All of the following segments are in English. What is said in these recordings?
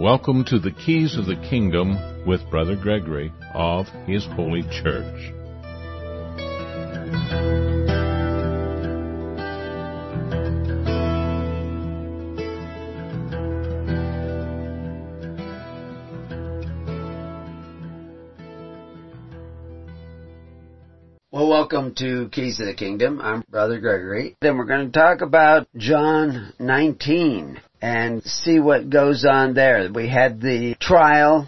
Welcome to the Keys of the Kingdom with Brother Gregory of His Holy Church. Well, welcome to Keys of the Kingdom. I'm Brother Gregory. Then we're going to talk about John 19 and see what goes on there. We had the trial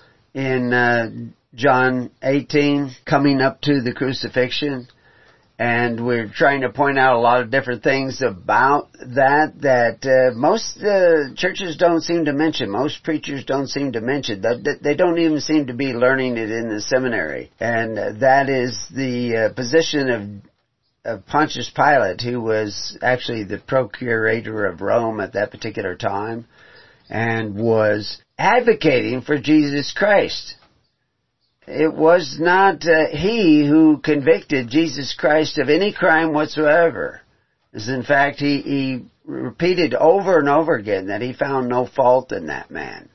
in John 18 coming up to the crucifixion, and we're trying to point out a lot of different things about that most churches don't seem to mention. Most preachers don't seem to mention. They don't even seem to be learning it in the seminary. And that is the position of Pontius Pilate, who was actually the procurator of Rome at that particular time, and was advocating for Jesus Christ. It was not he who convicted Jesus Christ of any crime whatsoever. As in fact, he repeated over and over again that he found no fault in that man.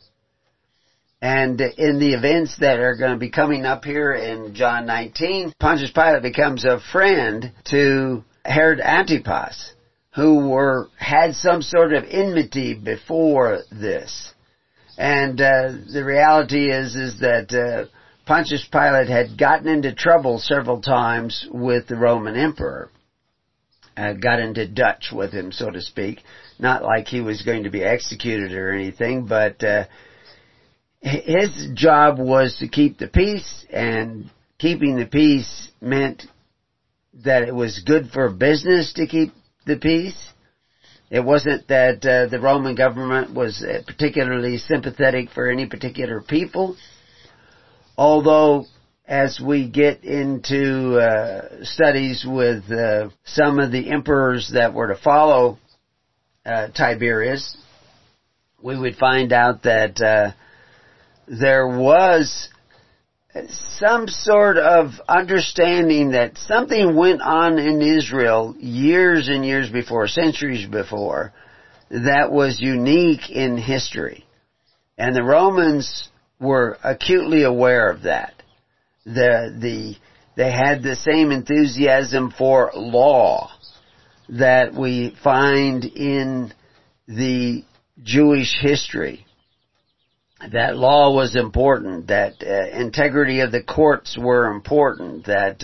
And in the events that are going to be coming up here in John 19, Pontius Pilate becomes a friend to Herod Antipas, who had some sort of enmity before this. And the reality is that Pontius Pilate had gotten into trouble several times with the Roman emperor. Got into Dutch with him, so to speak. Not like he was going to be executed or anything, but his job was to keep the peace, and keeping the peace meant that it was good for business to keep the peace. It wasn't that the Roman government was particularly sympathetic for any particular people. Although, as we get into studies with some of the emperors that were to follow Tiberius, we would find out that there was some sort of understanding that something went on in Israel years and years before, centuries before, that was unique in history. And the Romans were acutely aware of that. They had the same enthusiasm for law that we find in the Jewish history. That law was important, that integrity of the courts were important, that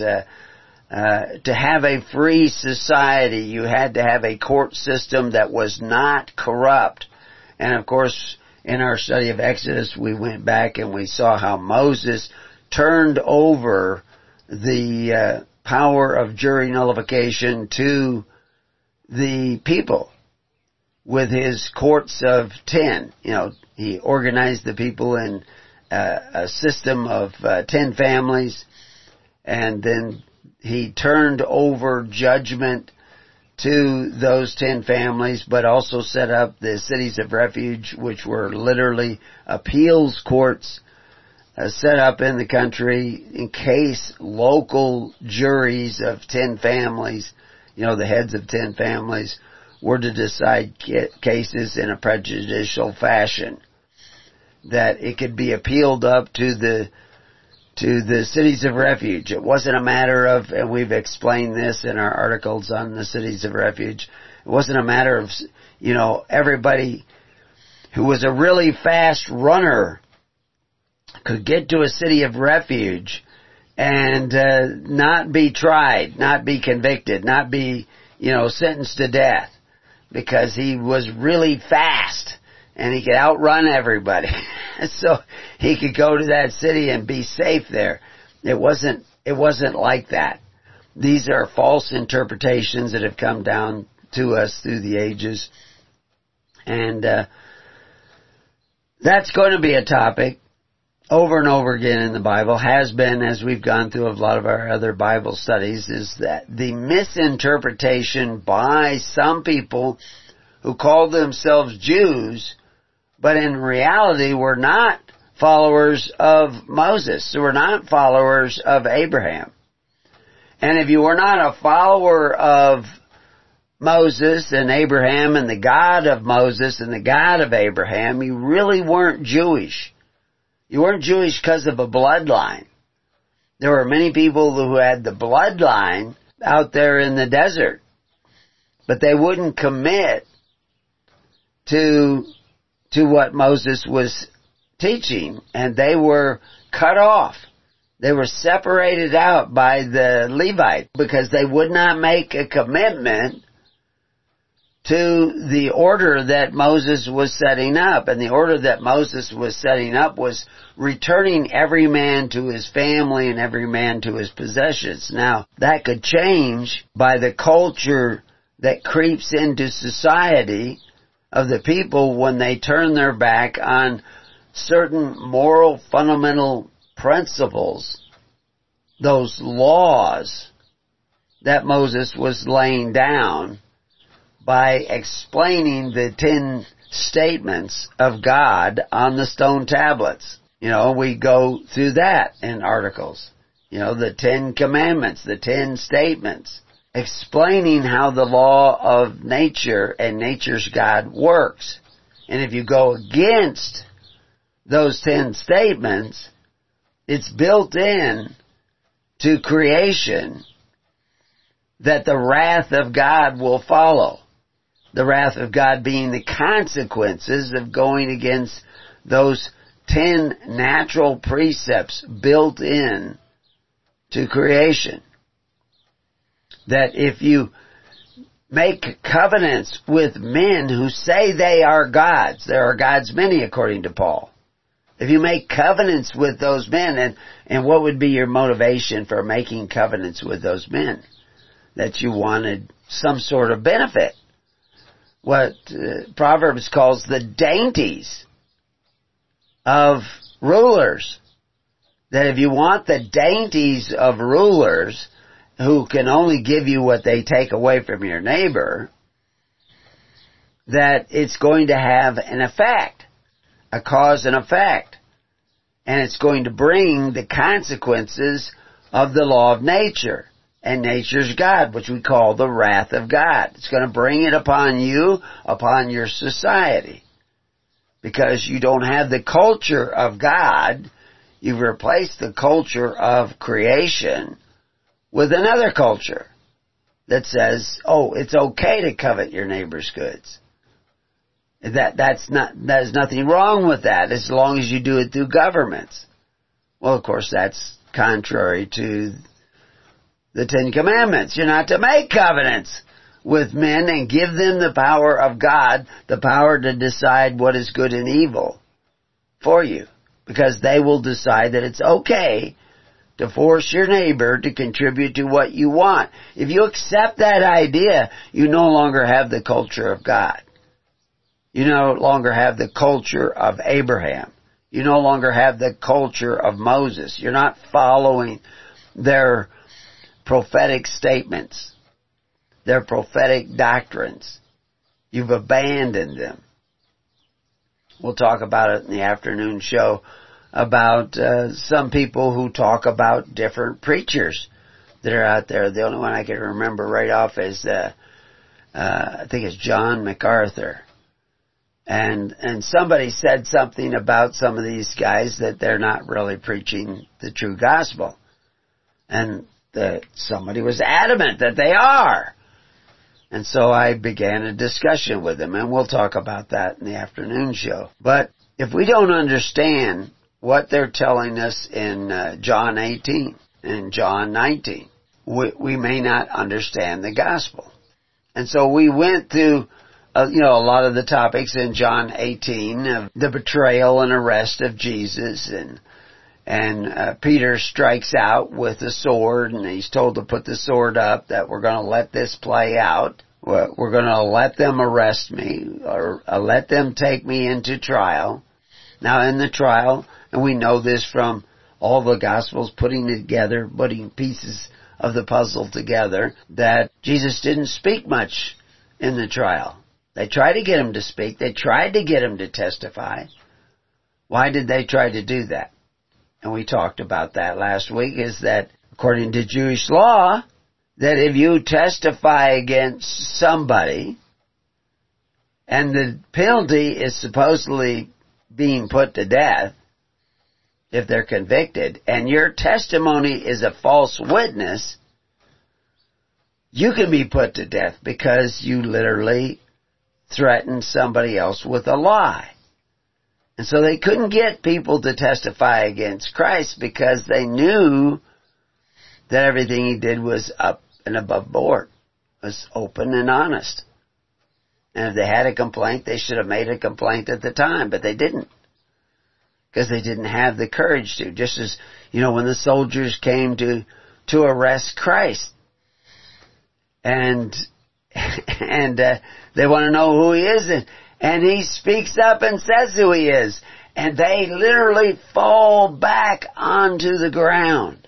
to have a free society you had to have a court system that was not corrupt. And of course, in our study of Exodus, we went back and we saw how Moses turned over the power of jury nullification to the people with his courts of 10. He organized the people in a system of 10 families, and then he turned over judgment to those 10 families, but also set up the cities of refuge, which were literally appeals courts set up in the country in case local juries of 10 families, the heads of 10 families, were to decide cases in a prejudicial fashion, that it could be appealed up to the cities of refuge. It wasn't a matter of, and we've explained this in our articles on the cities of refuge, it wasn't a matter of, everybody who was a really fast runner could get to a city of refuge and not be tried, not be convicted, not be, sentenced to death because he was really fast and he could outrun everybody. So he could go to that city and be safe there. It wasn't like that. These are false interpretations that have come down to us through the ages. And that's going to be a topic over and over again in the Bible, has been as we've gone through a lot of our other Bible studies, is that the misinterpretation by some people who call themselves Jews, but in reality were not followers of Moses, who were not followers of Abraham. And if you were not a follower of Moses and Abraham and the God of Moses and the God of Abraham, you really weren't Jewish. You weren't Jewish because of a bloodline. There were many people who had the bloodline out there in the desert, but they wouldn't commit to what Moses was teaching, and they were cut off. They were separated out by the Levite because they would not make a commitment to the order that Moses was setting up. And the order that Moses was setting up was returning every man to his family and every man to his possessions. Now, that could change by the culture that creeps into society of the people when they turn their back on certain moral fundamental principles, those laws that Moses was laying down by explaining the 10 statements of God on the stone tablets. We go through that in articles. The 10 commandments, the 10 statements, explaining how the law of nature and nature's God works. And if you go against those 10 statements, it's built in to creation that the wrath of God will follow. The wrath of God being the consequences of going against those 10 natural precepts built in to creation. That if you make covenants with men who say they are gods, there are gods many according to Paul. If you make covenants with those men, and what would be your motivation for making covenants with those men? That you wanted some sort of benefit. What Proverbs calls the dainties of rulers. That if you want the dainties of rulers who can only give you what they take away from your neighbor, that it's going to have an effect, a cause and effect. And it's going to bring the consequences of the law of nature and nature's God, which we call the wrath of God. It's going to bring it upon you, upon your society. Because you don't have the culture of God, you've replaced the culture of creation with another culture that says, it's okay to covet your neighbor's goods. There's nothing wrong with that as long as you do it through governments. Well, of course, that's contrary to the 10 Commandments. You're not to make covenants with men and give them the power of God, the power to decide what is good and evil for you. Because they will decide that it's okay to force your neighbor to contribute to what you want. If you accept that idea, you no longer have the culture of God. You no longer have the culture of Abraham. You no longer have the culture of Moses. You're not following their prophetic statements, their prophetic doctrines. You've abandoned them. We'll talk about it in the afternoon show about some people who talk about different preachers that are out there. The only one I can remember right off is, I think it's John MacArthur. And somebody said something about some of these guys that they're not really preaching the true gospel. And somebody was adamant that they are. And so I began a discussion with them, and we'll talk about that in the afternoon show. But if we don't understand what they're telling us in John 18 and John 19, we may not understand the gospel. And so we went through a lot of the topics in John 18 of the betrayal and arrest of Jesus, and Peter strikes out with a sword, and he's told to put the sword up, that we're going to let this play out. We're going to let them arrest me, or let them take me into trial. Now in the trial, and we know this from all the Gospels, putting pieces of the puzzle together, that Jesus didn't speak much in the trial. They tried to get him to speak. They tried to get him to testify. Why did they try to do that? And we talked about that last week, is that according to Jewish law, that if you testify against somebody, and the penalty is supposedly being put to death, if they're convicted, and your testimony is a false witness, you can be put to death because you literally threatened somebody else with a lie. And so they couldn't get people to testify against Christ because they knew that everything he did was up and above board, was open and honest. And if they had a complaint, they should have made a complaint at the time, but they didn't. Because they didn't have the courage to. Just as, when the soldiers came to arrest Christ. And they want to know who he is. And he speaks up and says who he is. And they literally fall back onto the ground.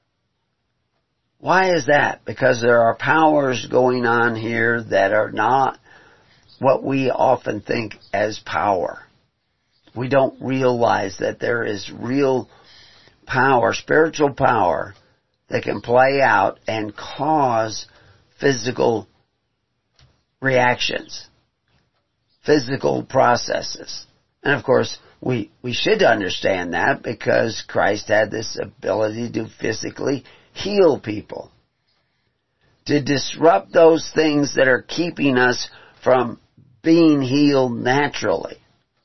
Why is that? Because there are powers going on here that are not what we often think as power. We don't realize that there is real power, spiritual power, that can play out and cause physical reactions, physical processes. And of course, we should understand that because Christ had this ability to physically heal people, to disrupt those things that are keeping us from being healed naturally.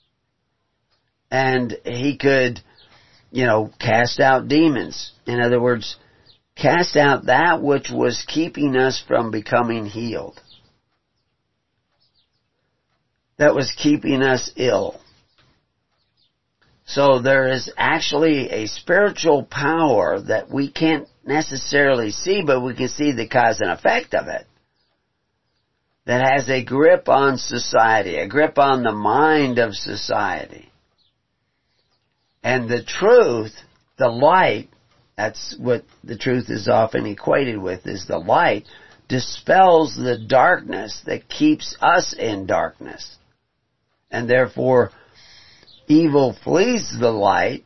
And he could, cast out demons. In other words, cast out that which was keeping us from becoming healed. That was keeping us ill. So there is actually a spiritual power that we can't necessarily see, but we can see the cause and effect of it. That has a grip on society, a grip on the mind of society. And the truth, the light, that's what the truth is often equated with, is the light dispels the darkness that keeps us in darkness. And therefore, evil flees the light,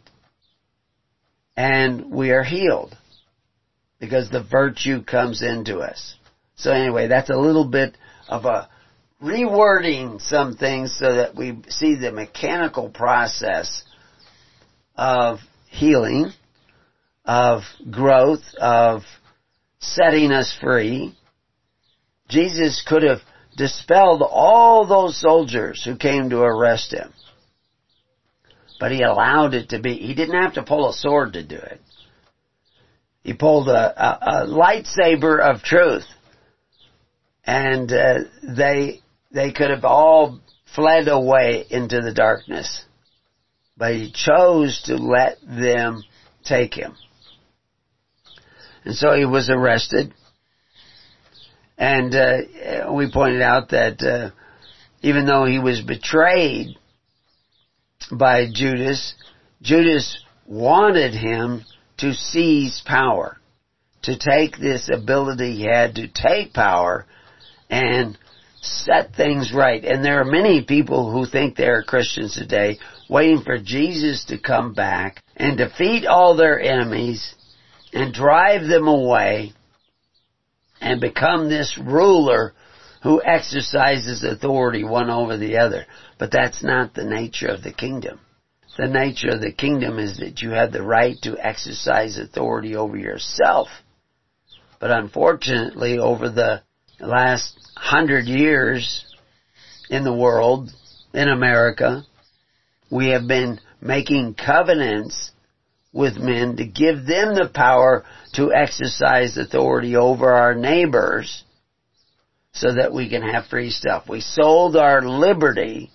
and we are healed. Because the virtue comes into us. So anyway, that's a little bit of a rewording some things so that we see the mechanical process of healing, of growth, of setting us free. Jesus could have dispelled all those soldiers who came to arrest him. But he allowed it to be. He didn't have to pull a sword to do it. He pulled a lightsaber of truth. And they could have all fled away into the darkness. But he chose to let them take him. And so he was arrested. And we pointed out that even though he was betrayed by Judas, Judas wanted him to seize power, to take this ability he had to take power and set things right. And there are many people who think they are Christians today waiting for Jesus to come back and defeat all their enemies and drive them away and become this ruler who exercises authority one over the other. But that's not the nature of the kingdom. The nature of the kingdom is that you have the right to exercise authority over yourself. But unfortunately, over the last 100 years in the world, in America, we have been making covenants with men to give them the power to exercise authority over our neighbors so that we can have free stuff. We sold our liberty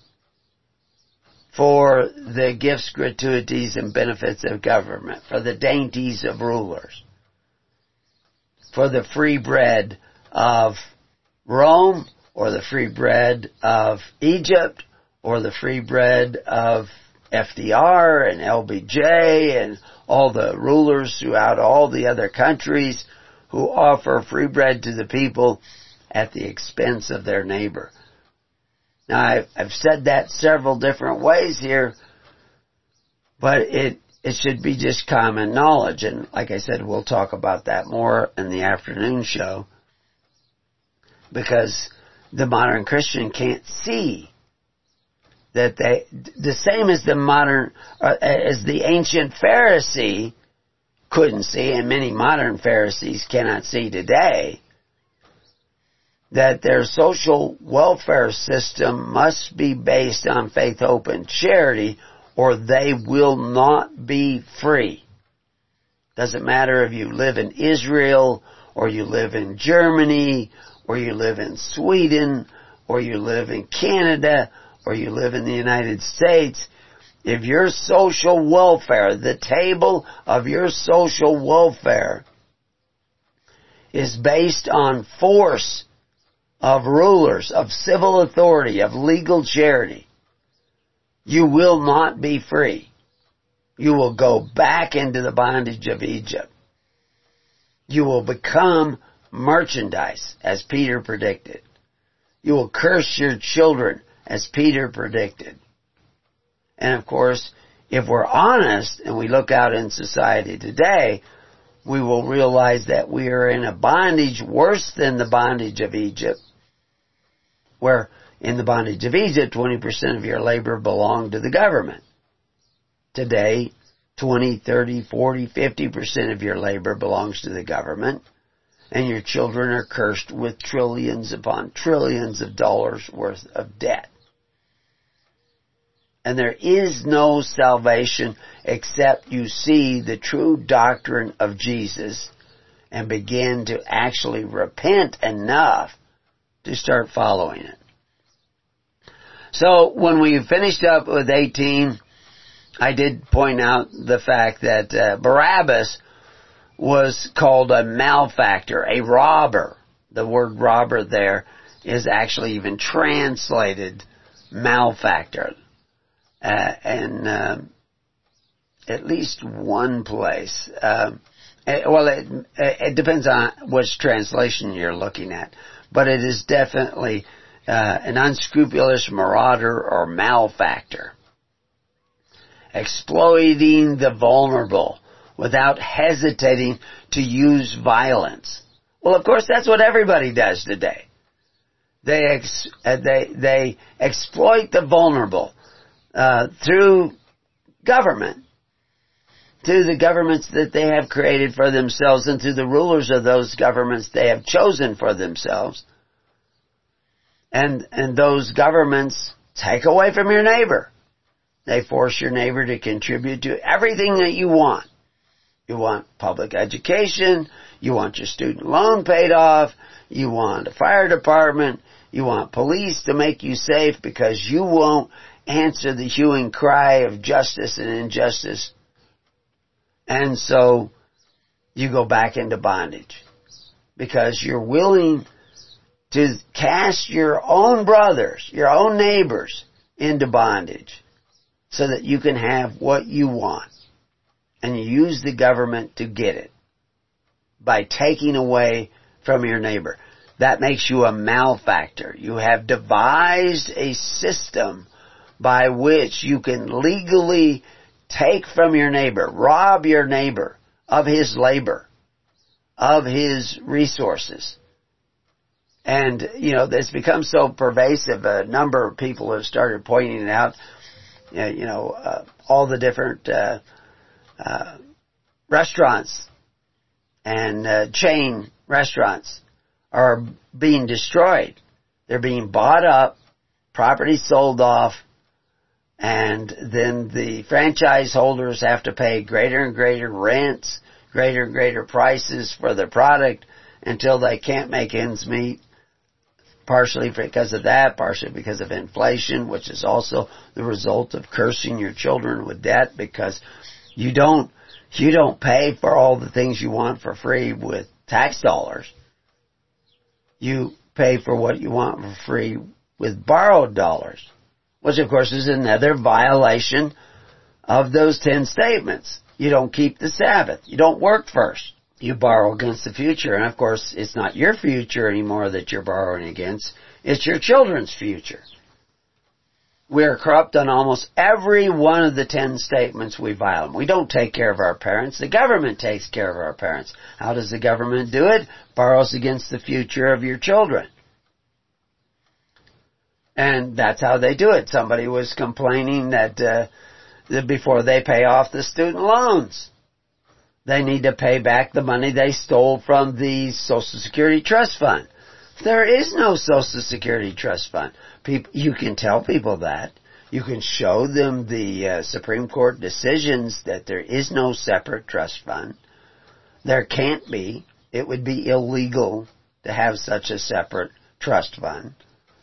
for the gifts, gratuities, and benefits of government, for the dainties of rulers, for the free bread of Rome, or the free bread of Egypt, or the free bread of FDR and LBJ and all the rulers throughout all the other countries who offer free bread to the people at the expense of their neighbor. Now, I've said that several different ways here, but It should be just common knowledge. And like I said, we'll talk about that more in the afternoon show. Because the modern Christian can't see that the same as as the ancient Pharisee couldn't see, and many modern Pharisees cannot see today, that their social welfare system must be based on faith, hope, and charity, or they will not be free. Doesn't matter if you live in Israel, or you live in Germany, or you live in Sweden, or you live in Canada, or you live in the United States. If your social welfare, the table of your social welfare, is based on force of rulers, of civil authority, of legal charity, you will not be free. You will go back into the bondage of Egypt. You will become merchandise, as Peter predicted. You will curse your children, as Peter predicted. And of course, if we're honest and we look out in society today, we will realize that we are in a bondage worse than the bondage of Egypt, where in the bondage of Egypt, 20% of your labor belonged to the government. Today, 20, 30, 40, 50% of your labor belongs to the government, and your children are cursed with trillions upon trillions of dollars worth of debt. And there is no salvation except you see the true doctrine of Jesus and begin to actually repent enough to start following it. So when we finished up with 18, I did point out the fact that Barabbas was called a malefactor, a robber. The word robber there is actually even translated malefactor. And at least one place. It depends on which translation you're looking at. But it is definitely an unscrupulous marauder or malefactor. Exploiting the vulnerable without hesitating to use violence. Well, of course, that's what everybody does today. They exploit the vulnerable through government, through the governments that they have created for themselves and through the rulers of those governments they have chosen for themselves. And those governments take away from your neighbor. They force your neighbor to contribute to everything that you want. You want public education, you want your student loan paid off, you want a fire department, you want police to make you safe because you won't answer the hue and cry of justice and injustice. And so you go back into bondage because you're willing to cast your own brothers, your own neighbors into bondage so that you can have what you want. And you use the government to get it by taking away from your neighbor. That makes you a malefactor. You have devised a system by which you can legally take from your neighbor, rob your neighbor of his labor, of his resources. And, it's become so pervasive, a number of people have started pointing it out, all the different restaurants and chain restaurants are being destroyed. They're being bought up, property sold off, and then the franchise holders have to pay greater and greater rents, greater and greater prices for their product until they can't make ends meet. Partially because of that, partially because of inflation, which is also the result of cursing your children with debt because you don't pay for all the things you want for free with tax dollars. You pay for what you want for free with borrowed dollars, which of course is another violation of those 10 statements. You don't keep the Sabbath. You don't work first. You borrow against the future. And of course, it's not your future anymore that you're borrowing against. It's your children's future. We are corrupt on almost every one of the 10 statements we violate. We don't take care of our parents. The government takes care of our parents. How does the government do it? Borrows against the future of your children. And that's how they do it. Somebody was complaining that before they pay off the student loans, they need to pay back the money they stole from the Social Security Trust Fund. There is no Social Security Trust Fund. You can tell people that. You can show them the Supreme Court decisions that there is no separate trust fund. There can't be. It would be illegal to have such a separate trust fund.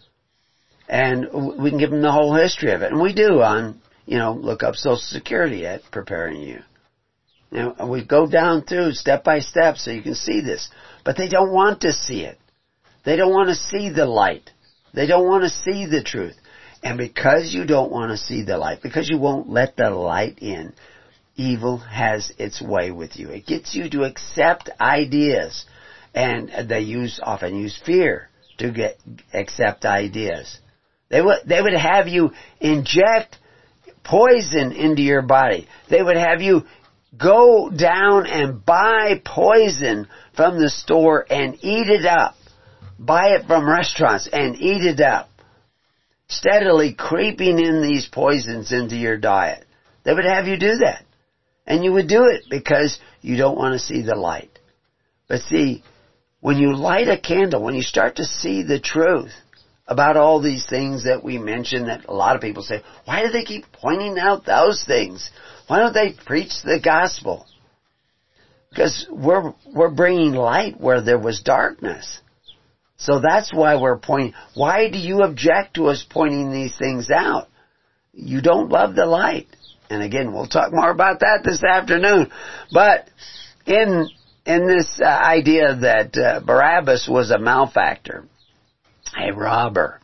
And we can give them the whole history of it. And we do on, look up Social Security at Preparing You. We go down through step by step so you can see this. But they don't want to see it. They don't want to see the light. They don't want to see the truth. And because you don't want to see the light, because you won't let the light in, evil has its way with you. It gets you to accept ideas. And they often use fear to accept ideas. They would have you inject poison into your body. They would have you go down and buy poison from the store and eat it up. Buy it from restaurants and eat it up. Steadily creeping in these poisons into your diet. They would have you do that. And you would do it because you don't want to see the light. But see, when you light a candle, when you start to see the truth about all these things that we mentioned, that a lot of people say, why do they keep pointing out those things? Why don't they preach the gospel? Because we're bringing light where there was darkness. So that's why we're pointing. Why do you object to us pointing these things out? You don't love the light. And again, we'll talk more about that this afternoon. But in this idea that Barabbas was a malefactor, a robber,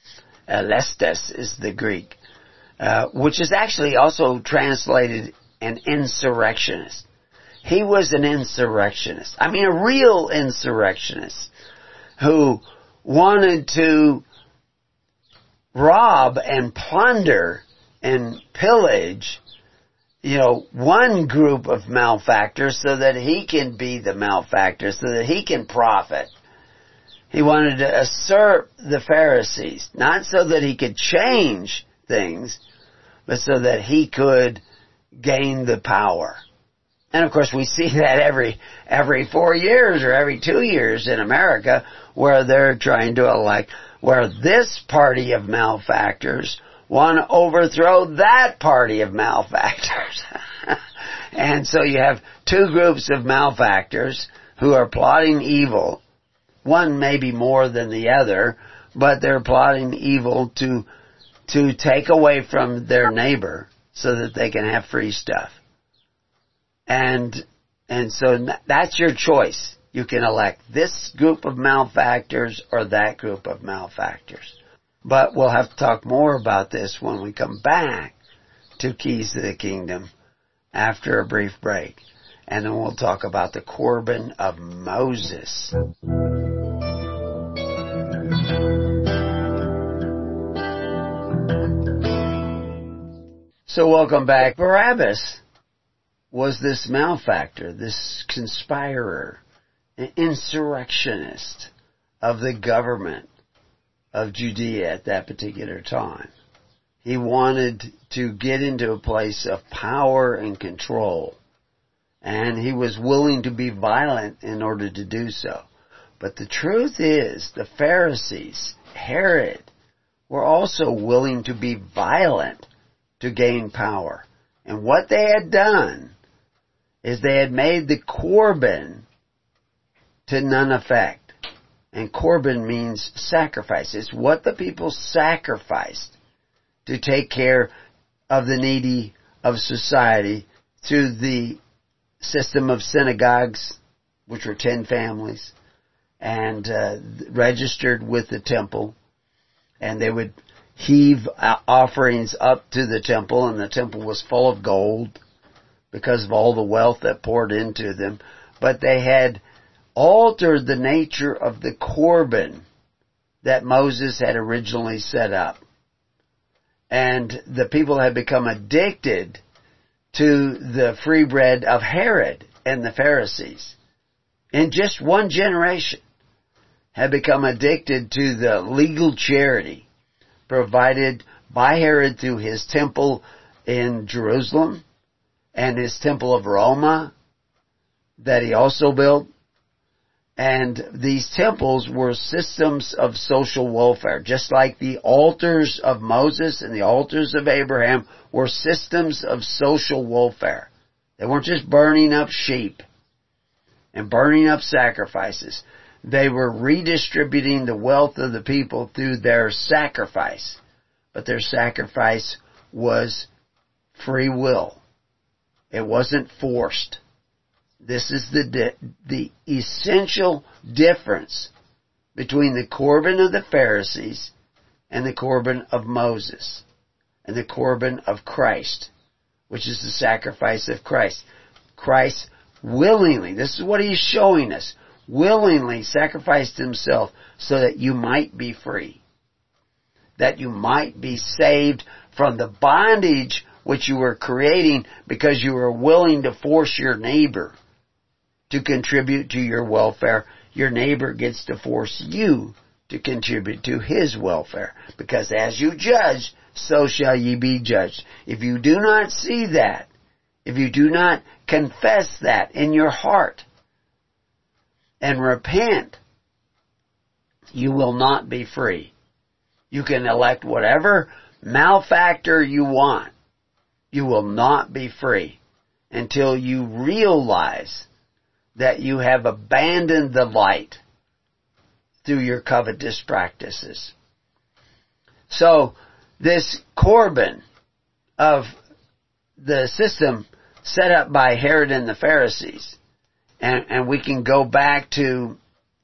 lestes is the Greek, which is actually also translated an insurrectionist. He was an insurrectionist. I mean, a real insurrectionist who wanted to rob and plunder and pillage, one group of malefactors so that he can be the malefactor, so that he can profit. He wanted to usurp the Pharisees, not so that he could change things, but so that he could gain the power. And of course we see that every 4 years or every 2 years in America, where they're trying to elect, where this party of malefactors want to overthrow that party of malefactors. And so you have two groups of malefactors who are plotting evil. One maybe more than the other, but they're plotting evil to take away from their neighbor so that they can have free stuff. And so that's your choice. You can elect this group of malefactors or that group of malefactors. But we'll have to talk more about this when we come back to Keys to the Kingdom after a brief break. And then we'll talk about the Corban of Moses. So welcome back. Barabbas was this malefactor, this conspirer, an insurrectionist of the government of Judea at that particular time. He wanted to get into a place of power and control, and he was willing to be violent in order to do so. But the truth is, the Pharisees, Herod, were also willing to be violent to gain power. And what they had done is they had made the Corban to none effect. And Corban means sacrifice. It's what the people sacrificed to take care of the needy of society through the system of synagogues, which were 10 families, and registered with the temple. And they would heave offerings up to the temple, and the temple was full of gold because of all the wealth that poured into them. But they had altered the nature of the Corban that Moses had originally set up. And the people had become addicted to the free bread of Herod and the Pharisees. In just one generation, had become addicted to the legal charity provided by Herod through his temple in Jerusalem and his temple of Roma that he also built. And these temples were systems of social welfare, just like the altars of Moses and the altars of Abraham were systems of social welfare. They weren't just burning up sheep and burning up sacrifices. They were redistributing the wealth of the people through their sacrifice. But their sacrifice was free will. It wasn't forced. This is the essential difference between the Corban of the Pharisees and the Corban of Moses and the Corban of Christ, which is the sacrifice of Christ. Christ willingly, this is what he's showing us, willingly sacrificed himself so that you might be free, that you might be saved from the bondage which you were creating because you were willing to force your neighbor to contribute to your welfare. Your neighbor gets to force you to contribute to his welfare, because as you judge, so shall ye be judged. If you do not see that, if you do not confess that in your heart and repent, you will not be free. You can elect whatever malefactor you want. You will not be free until you realize that you have abandoned the light through your covetous practices. So, this Corban of the system set up by Herod and the Pharisees, and we can go back to,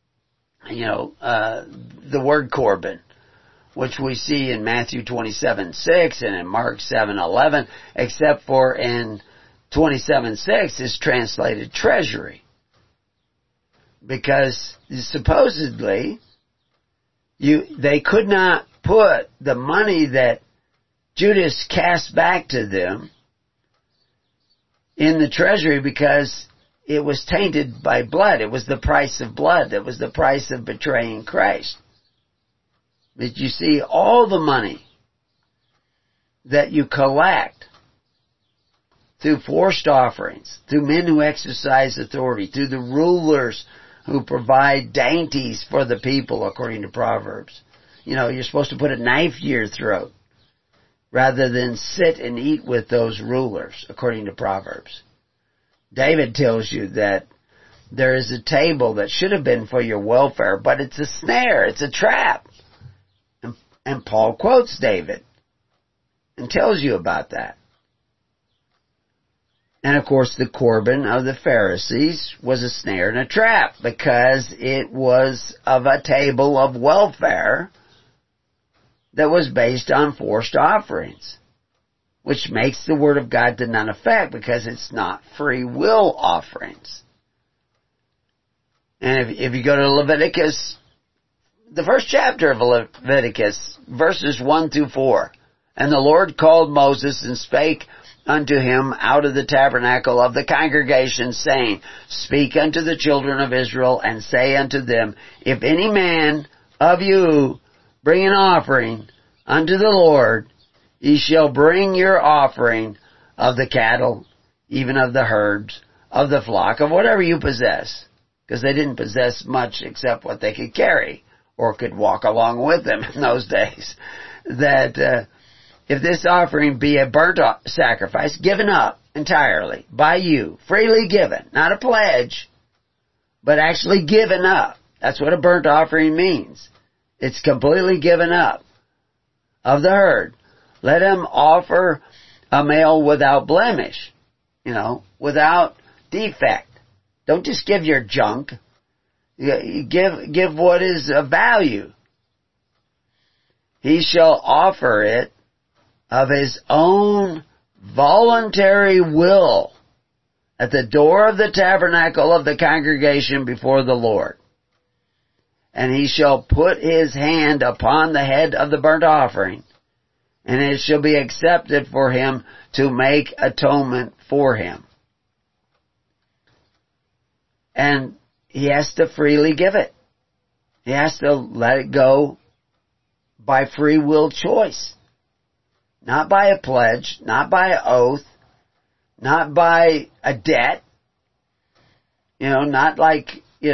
the word Corban, which we see in Matthew 27:6 and in Mark 7:11, except for in 27:6 is translated treasury. Because supposedly, they could not put the money that Judas cast back to them in the treasury because it was tainted by blood. It was the price of blood. It was the price of betraying Christ. But you see, all the money that you collect through forced offerings, through men who exercise authority, through the rulers who provide dainties for the people, according to Proverbs. You're supposed to put a knife to your throat rather than sit and eat with those rulers, according to Proverbs. David tells you that there is a table that should have been for your welfare, but it's a snare, it's a trap. And Paul quotes David and tells you about that. And of course the Corban of the Pharisees was a snare and a trap because it was of a table of welfare that was based on forced offerings, which makes the Word of God to none effect because it's not free will offerings. And if you go to Leviticus, the first chapter of Leviticus, verses 1 through 4, and the Lord called Moses and spake unto him out of the tabernacle of the congregation, saying, Speak unto the children of Israel, and say unto them, If any man of you bring an offering unto the Lord, ye shall bring your offering of the cattle, even of the herds, of the flock, of whatever you possess. Because they didn't possess much except what they could carry, or could walk along with them in those days. That if this offering be a burnt sacrifice, given up entirely by you, freely given, not a pledge, but actually given up. That's what a burnt offering means. It's completely given up of the herd. Let him offer a male without blemish, without defect. Don't just give your junk. Give what is of value. He shall offer it of his own voluntary will at the door of the tabernacle of the congregation before the Lord. And he shall put his hand upon the head of the burnt offering, and it shall be accepted for him to make atonement for him. And he has to freely give it. He has to let it go by free will choice. Not by a pledge, not by an oath, not by a debt. Not like,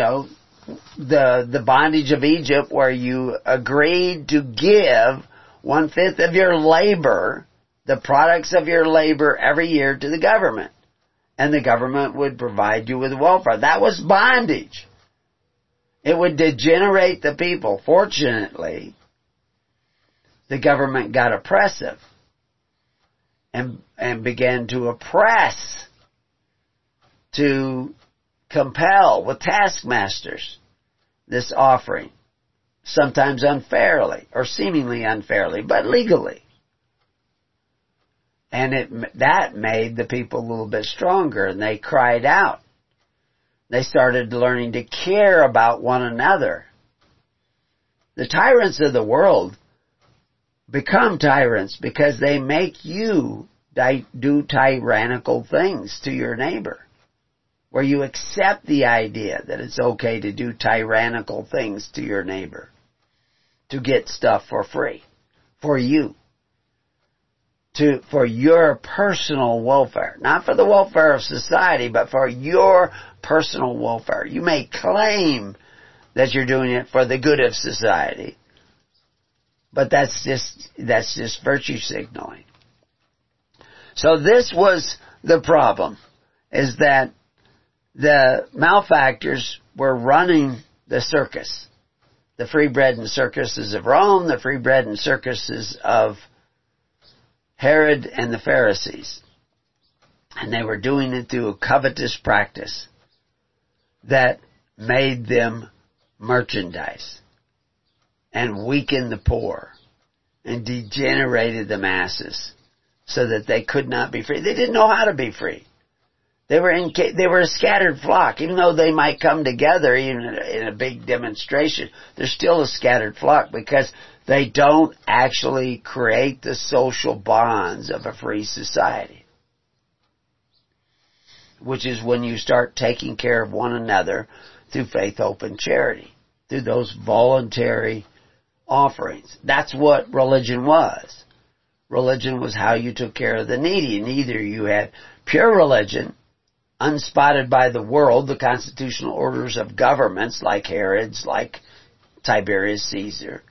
the bondage of Egypt where you agreed to give 1/5 of your labor, the products of your labor every year to the government. And the government would provide you with welfare. That was bondage. It would degenerate the people. Fortunately, the government got oppressive and began to oppress, to compel with taskmasters this offering, sometimes unfairly or seemingly unfairly, but legally. And that made the people a little bit stronger, and they cried out. They started learning to care about one another. The tyrants of the world become tyrants because they make you do tyrannical things to your neighbor, where you accept the idea that it's okay to do tyrannical things to your neighbor, to get stuff for free, for you, for your personal welfare, not for the welfare of society, but for your personal welfare. You may claim that you're doing it for the good of society, but that's just virtue signaling. So this was the problem, is that the malefactors were running the circus. The free bread and circuses of Rome, the free bread and circuses of Herod and the Pharisees. And they were doing it through a covetous practice that made them merchandise and weakened the poor and degenerated the masses so that they could not be free. They didn't know how to be free. They were a scattered flock. Even though they might come together even in a big demonstration, they're still a scattered flock because they don't actually create the social bonds of a free society. Which is when you start taking care of one another through faith, hope, and charity. Through those voluntary offerings. That's what religion was. Religion was how you took care of the needy. And either you had pure religion, unspotted by the world, the constitutional orders of governments like Herod's, like Tiberius Caesar.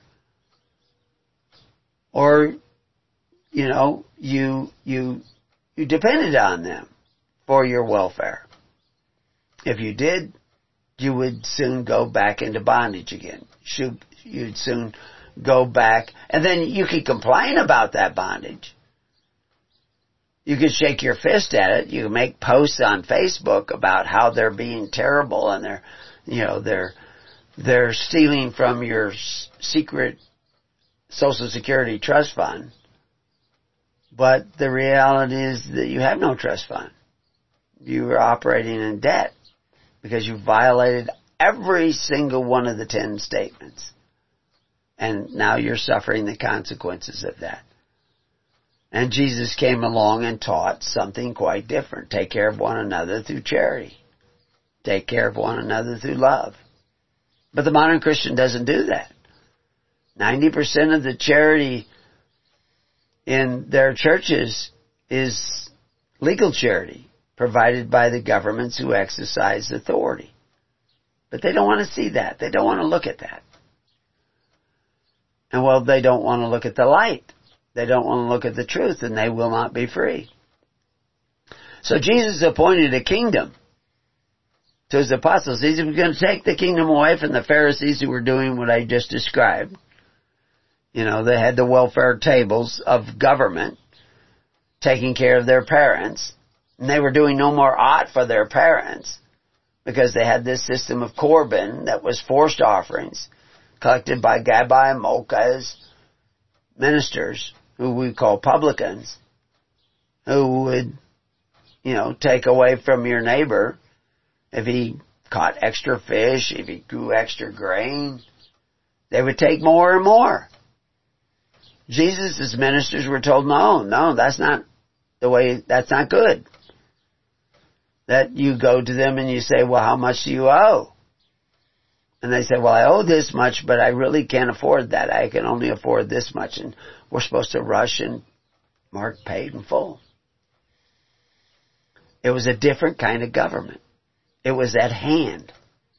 Or, you depended on them for your welfare. If you did, you would soon go back into bondage again. You'd soon go back, and then you could complain about that bondage. You could shake your fist at it. You could make posts on Facebook about how they're being terrible and they're stealing from your secret Social Security trust fund. But the reality is that you have no trust fund. You are operating in debt because you violated every single one of the 10 statements. And now you're suffering the consequences of that. And Jesus came along and taught something quite different. Take care of one another through charity. Take care of one another through love. But the modern Christian doesn't do that. 90% of the charity in their churches is legal charity, provided by the governments who exercise authority. But they don't want to see that. They don't want to look at that. And well, they don't want to look at the light. They don't want to look at the truth, and they will not be free. So Jesus appointed a kingdom to his apostles. He was going to take the kingdom away from the Pharisees who were doing what I just described. They had the welfare tables of government, taking care of their parents, and they were doing no more ought for their parents because they had this system of Corban that was forced offerings collected by Gabbai and Mocha's ministers, who we call publicans, who would, take away from your neighbor if he caught extra fish, if he grew extra grain. They would take more and more. Jesus' ministers were told, no, that's not the way, that's not good. That you go to them and you say, well, how much do you owe? And they say, well, I owe this much, but I really can't afford that. I can only afford this much. And we're supposed to rush and mark paid in full. It was a different kind of government. It was at hand.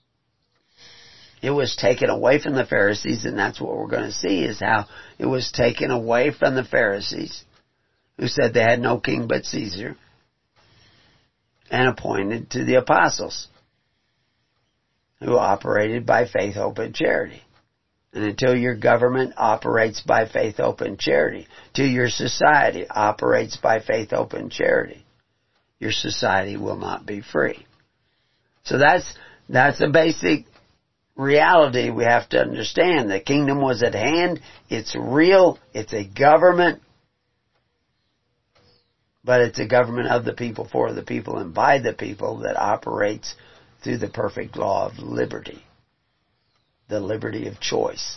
It was taken away from the Pharisees, and that's what we're going to see, is how it was taken away from the Pharisees, who said they had no king but Caesar, and appointed to the apostles, who operated by faith, hope, and charity. And until your government operates by faith, hope, and charity, till your society operates by faith, hope, and charity, your society will not be free. So that's the basic reality we have to understand. The kingdom was at hand. It's real. It's a government. But it's a government of the people, for the people, and by the people, that operates through the perfect law of liberty. The liberty of choice.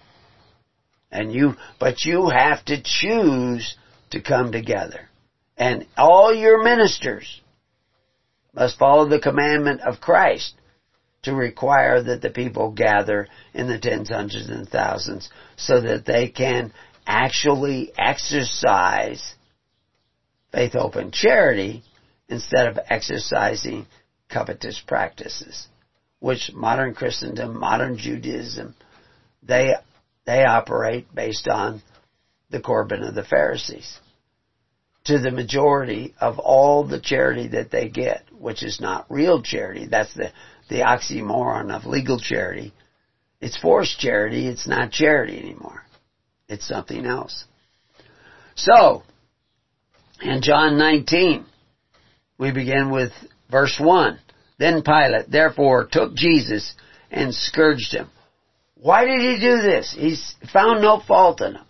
But you have to choose to come together. And all your ministers must follow the commandment of Christ to require that the people gather in the tens, hundreds, and thousands, so that they can actually exercise faith, hope, and charity instead of exercising covetous practices, which modern Christendom, modern Judaism, they operate based on the Corban of the Pharisees. To the majority of all the charity that they get, which is not real charity, that's the oxymoron of legal charity. It's forced charity, it's not charity anymore. It's something else. So, in John 19, we begin with verse 1. Then Pilate therefore took Jesus and scourged him. Why did he do this? He found no fault in him.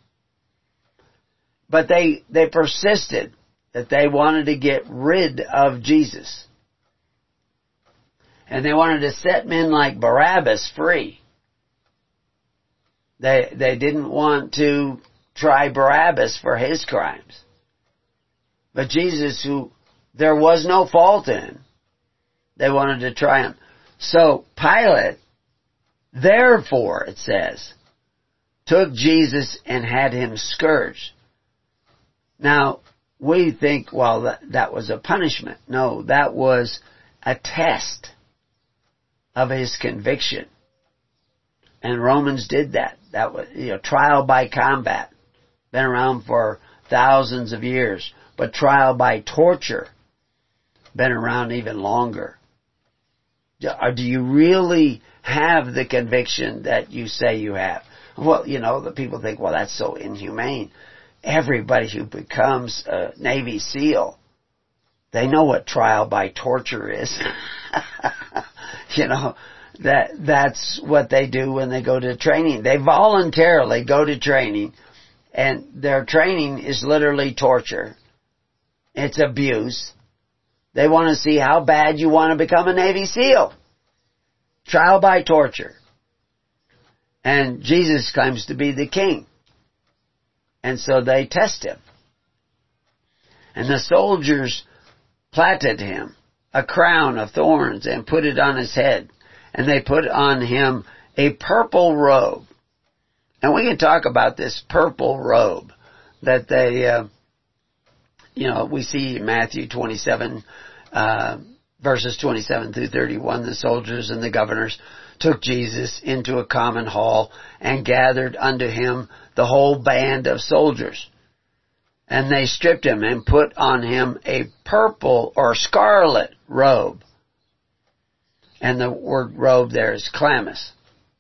But they persisted that they wanted to get rid of Jesus. And they wanted to set men like Barabbas free. They didn't want to try Barabbas for his crimes. But Jesus, who there was no fault in, they wanted to try him. So Pilate, therefore, it says, took Jesus and had him scourged. Now, we think, well, that was a punishment. No, that was a test of his conviction. And Romans did that. That was, trial by combat. Been around for thousands of years. But trial by torture, been around even longer. Do you really have the conviction that you say you have? Well, the people think, well, that's so inhumane. Everybody who becomes a Navy SEAL, they know what trial by torture is. That's what they do when they go to training. They voluntarily go to training, and their training is literally torture. It's abuse. They want to see how bad you want to become a Navy SEAL. Trial by torture. And Jesus claims to be the king. And so they test him. And the soldiers platted him a crown of thorns and put it on his head. And they put on him a purple robe. And we can talk about this purple robe that they, we see in Matthew 27, verses 27 through 31, the soldiers and the governors took Jesus into a common hall and gathered unto him the whole band of soldiers. And they stripped him and put on him a purple or scarlet robe. And the word robe there is chlamys.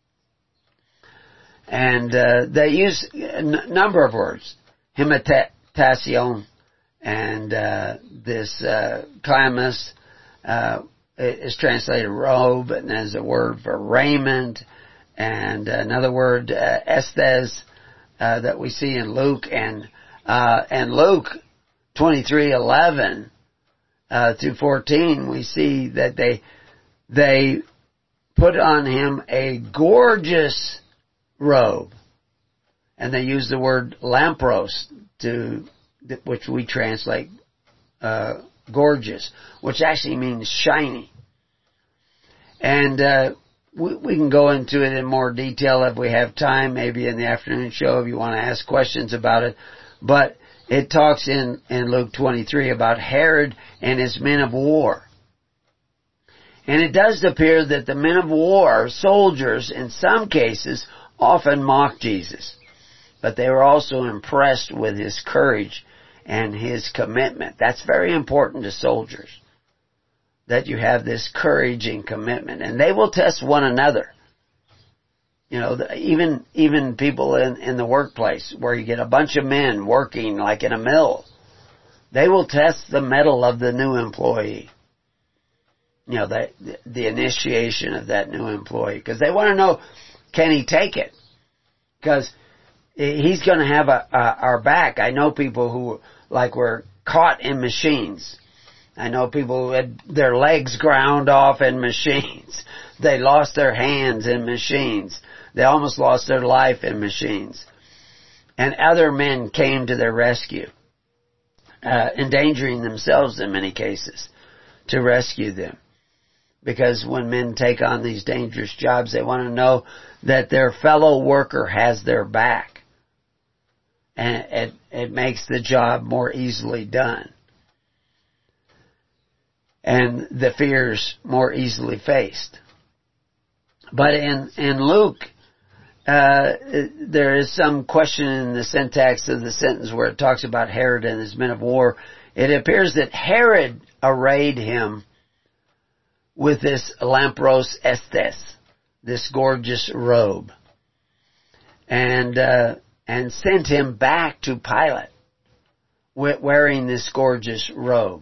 And they use a number of words. Hematation. And this chlamys is translated robe, and there's a word for raiment, and another word, estes, that we see in Luke, and Luke 23:11 through 14, we see that they put on him a gorgeous robe. And they use the word lampros, which we translate gorgeous, which actually means shiny. And we can go into it in more detail if we have time, maybe in the afternoon show if you want to ask questions about it. But it talks in Luke 23 about Herod and his men of war. And it does appear that the men of war, soldiers, in some cases, often mocked Jesus. But they were also impressed with his courage and his commitment. That's very important to soldiers, that you have this courage and commitment. And they will test one another. You know, even people in the workplace where you get a bunch of men working like in a mill, they will test the mettle of the new employee. You know, the initiation of that new employee. Because they want to know, can he take it? Because he's going to have our back. I know people who were caught in machines. I know people who had their legs ground off in machines. They lost their hands in machines. They almost lost their life in machines. And other men came to their rescue, endangering themselves in many cases to rescue them. Because when men take on these dangerous jobs, they want to know that their fellow worker has their back. And it makes the job more easily done. And the fears more easily faced. But in Luke, there is some question in the syntax of the sentence where it talks about Herod and his men of war. It appears that Herod arrayed him with this lampros estes, this gorgeous robe, and sent him back to Pilate wearing this gorgeous robe.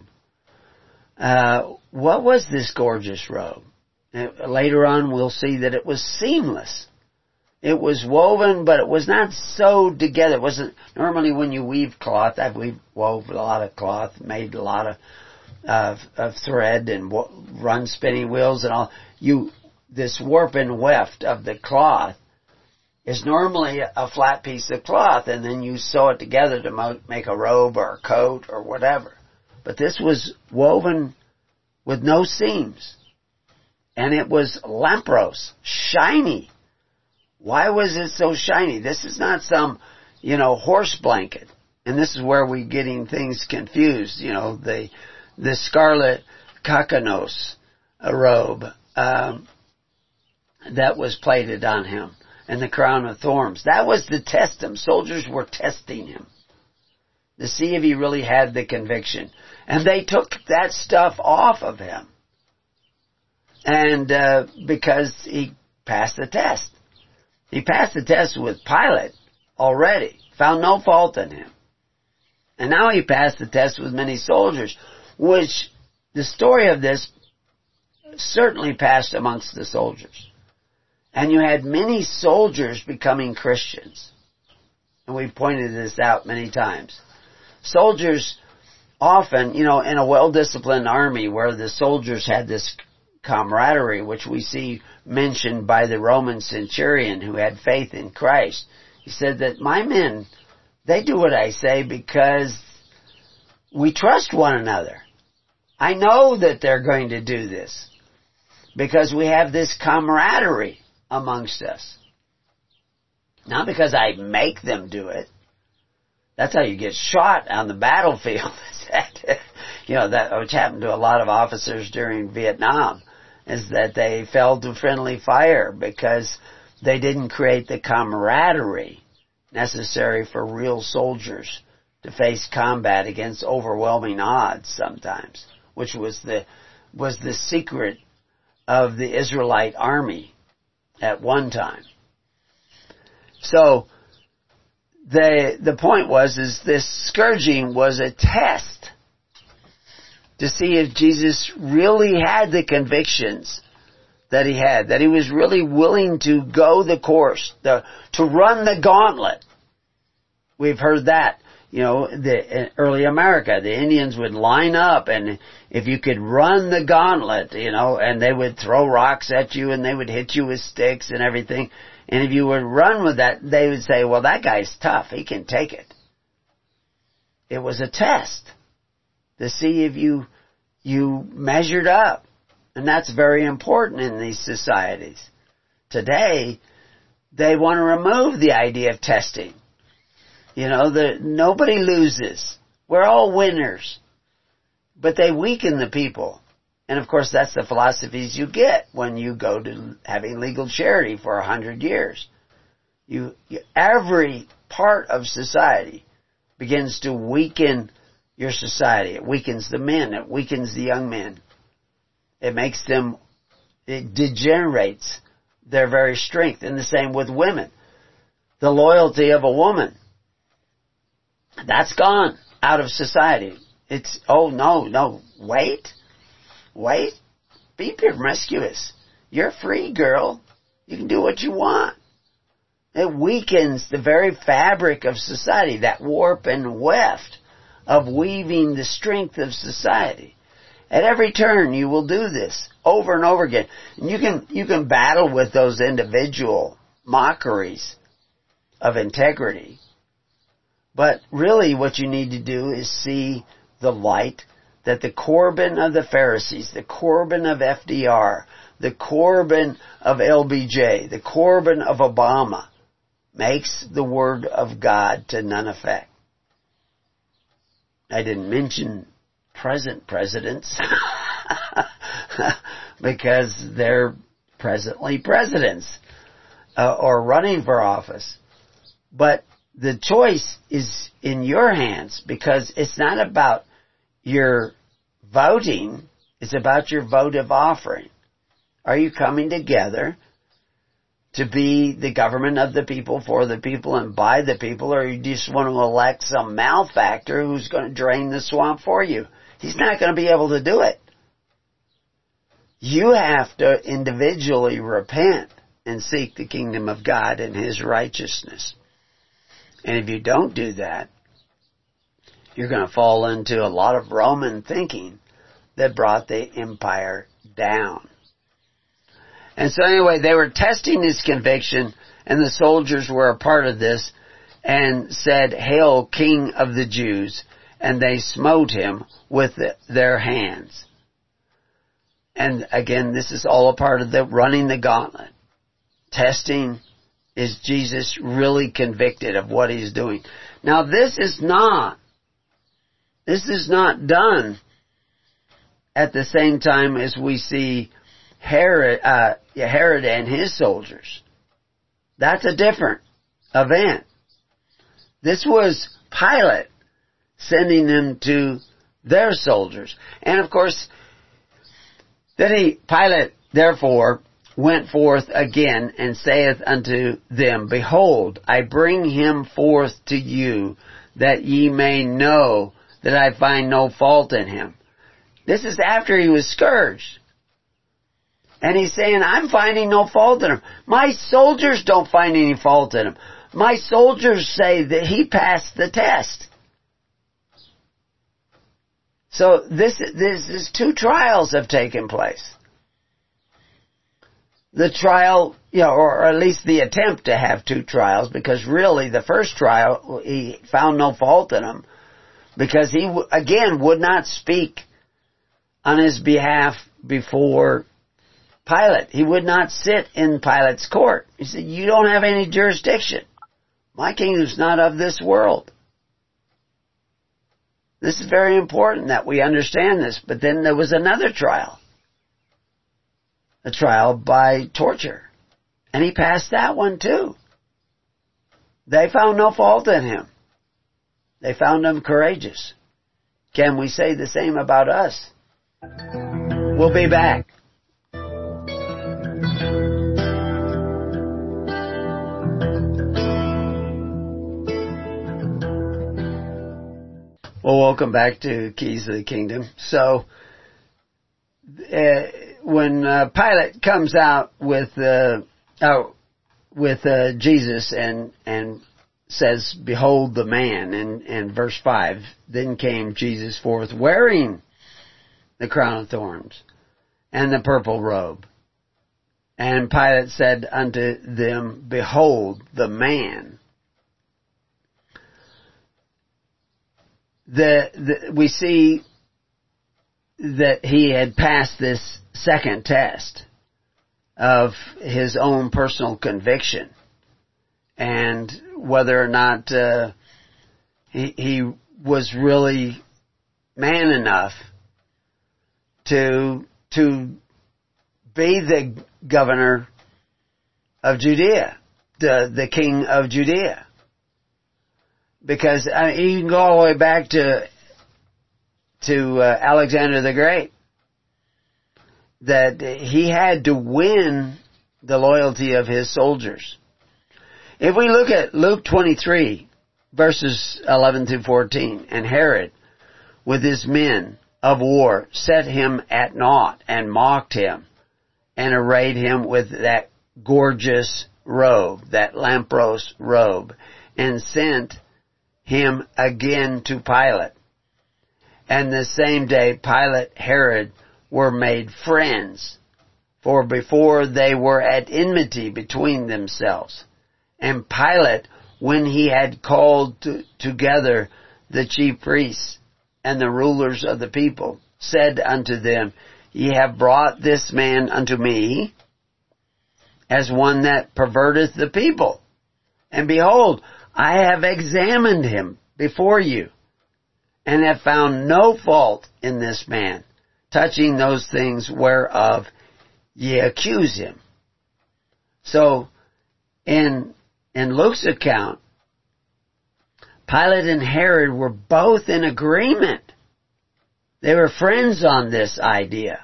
What was this gorgeous robe? Later on we'll see that it was seamless. It was woven, but it was not sewed together. It wasn't, normally when you weave cloth, I've wove a lot of cloth, made a lot of thread and run spinning wheels and all. This warp and weft of the cloth is normally a flat piece of cloth, and then you sew it together to make a robe or a coat or whatever. But this was woven with no seams. And it was lampros, shiny. Why was it so shiny? This is not some, horse blanket. And this is where we're getting things confused. The scarlet kakanos robe that was plaited on him, and the crown of thorns. That was to test him. Soldiers were testing him to see if he really had the conviction. And they took that stuff off of him. And because he passed the test. He passed the test with Pilate already. Found no fault in him. And now he passed the test with many soldiers, which the story of this certainly passed amongst the soldiers. And you had many soldiers becoming Christians. And we've pointed this out many times. Soldiers often, in a well-disciplined army where the soldiers had this camaraderie, which we see mentioned by the Roman centurion who had faith in Christ. He said that my men, they do what I say because we trust one another. I know that they're going to do this because we have this camaraderie amongst us. Not because I make them do it. That's how you get shot on the battlefield. That which happened to a lot of officers during Vietnam, is that they fell to friendly fire because they didn't create the camaraderie necessary for real soldiers to face combat against overwhelming odds sometimes, which was the secret of the Israelite army at one time. So the point is this scourging was a test to see if Jesus really had the convictions that he had, that he was really willing to go the course, to run the gauntlet. We've heard that the early America, the Indians would line up, and if you could run the gauntlet, and they would throw rocks at you and they would hit you with sticks and everything. And if you would run with that, they would say, well, that guy's tough. He can take it. It was a test to see if you measured up. And that's very important in these societies. Today, they want to remove the idea of testing. Nobody loses. We're all winners. But they weaken the people. And of course, that's the philosophies you get when you go to having legal charity for 100 years. Every part of society begins to weaken your society. It weakens the men. It weakens the young men. It degenerates their very strength. And the same with women. The loyalty of a woman, that's gone out of society. It's, oh no, wait, be promiscuous. You're free, girl. You can do what you want. It weakens the very fabric of society, that warp and weft of weaving the strength of society. At every turn you will do this over and over again. And you can battle with those individual mockeries of integrity. But really what you need to do is see the light that the Corbyn of the Pharisees, the Corbyn of FDR, the Corbyn of LBJ, the Corbyn of Obama makes the Word of God to none effect. I didn't mention present presidents because they're presently presidents or running for office. But the choice is in your hands, because it's not about your voting, it's about your votive offering. Are you coming together to be the government of the people, for the people, and by the people, or you just want to elect some malefactor who's going to drain the swamp for you? He's not going to be able to do it. You have to individually repent and seek the kingdom of God and His righteousness. And if you don't do that, you're going to fall into a lot of Roman thinking that brought the empire down. And so anyway, they were testing his conviction, and the soldiers were a part of this, and said, "Hail, King of the Jews!" And they smote him with their hands. And again, this is all a part of the running the gauntlet. Testing, is Jesus really convicted of what he's doing? Now this is not done at the same time as we see Herod and his soldiers. That's a different event. This was Pilate sending them to their soldiers. And of course, Pilate therefore went forth again and saith unto them, Behold, I bring him forth to you, that ye may know that I find no fault in him. This is after he was scourged. And he's saying, I'm finding no fault in him. My soldiers don't find any fault in him. My soldiers say that he passed the test. So this is two trials have taken place. The trial, or at least the attempt to have two trials, because really the first trial, he found no fault in him, because he, again, would not speak on his behalf before Pilate. He would not sit in Pilate's court. He said, you don't have any jurisdiction. My kingdom's not of this world. This is very important that we understand this. But then there was another trial. A trial by torture. And he passed that one too. They found no fault in him. They found him courageous. Can we say the same about us? We'll be back. Well, welcome back to Keys of the Kingdom. So, when Pilate comes out with Jesus and says, behold the man, in verse 5. Then came Jesus forth wearing the crown of thorns and the purple robe. And Pilate said unto them, behold the man. We see that he had passed this second test of his own personal conviction, and whether or not he was really man enough to be the governor of Judea, the king of Judea. Because you can go all the way back to Alexander the Great, that he had to win the loyalty of his soldiers. If we look at Luke 23, verses 11 through 14, and Herod, with his men of war, set him at naught, and mocked him, and arrayed him with that gorgeous robe, that lampros robe, and sent him again to Pilate. And the same day Pilate, Herod, were made friends, for before they were at enmity between themselves. And Pilate, when he had called together the chief priests and the rulers of the people, said unto them, Ye have brought this man unto me as one that perverteth the people. And behold, I have examined him before you, and have found no fault in this man, touching those things whereof ye accuse him. So, in Luke's account, Pilate and Herod were both in agreement. They were friends on this idea.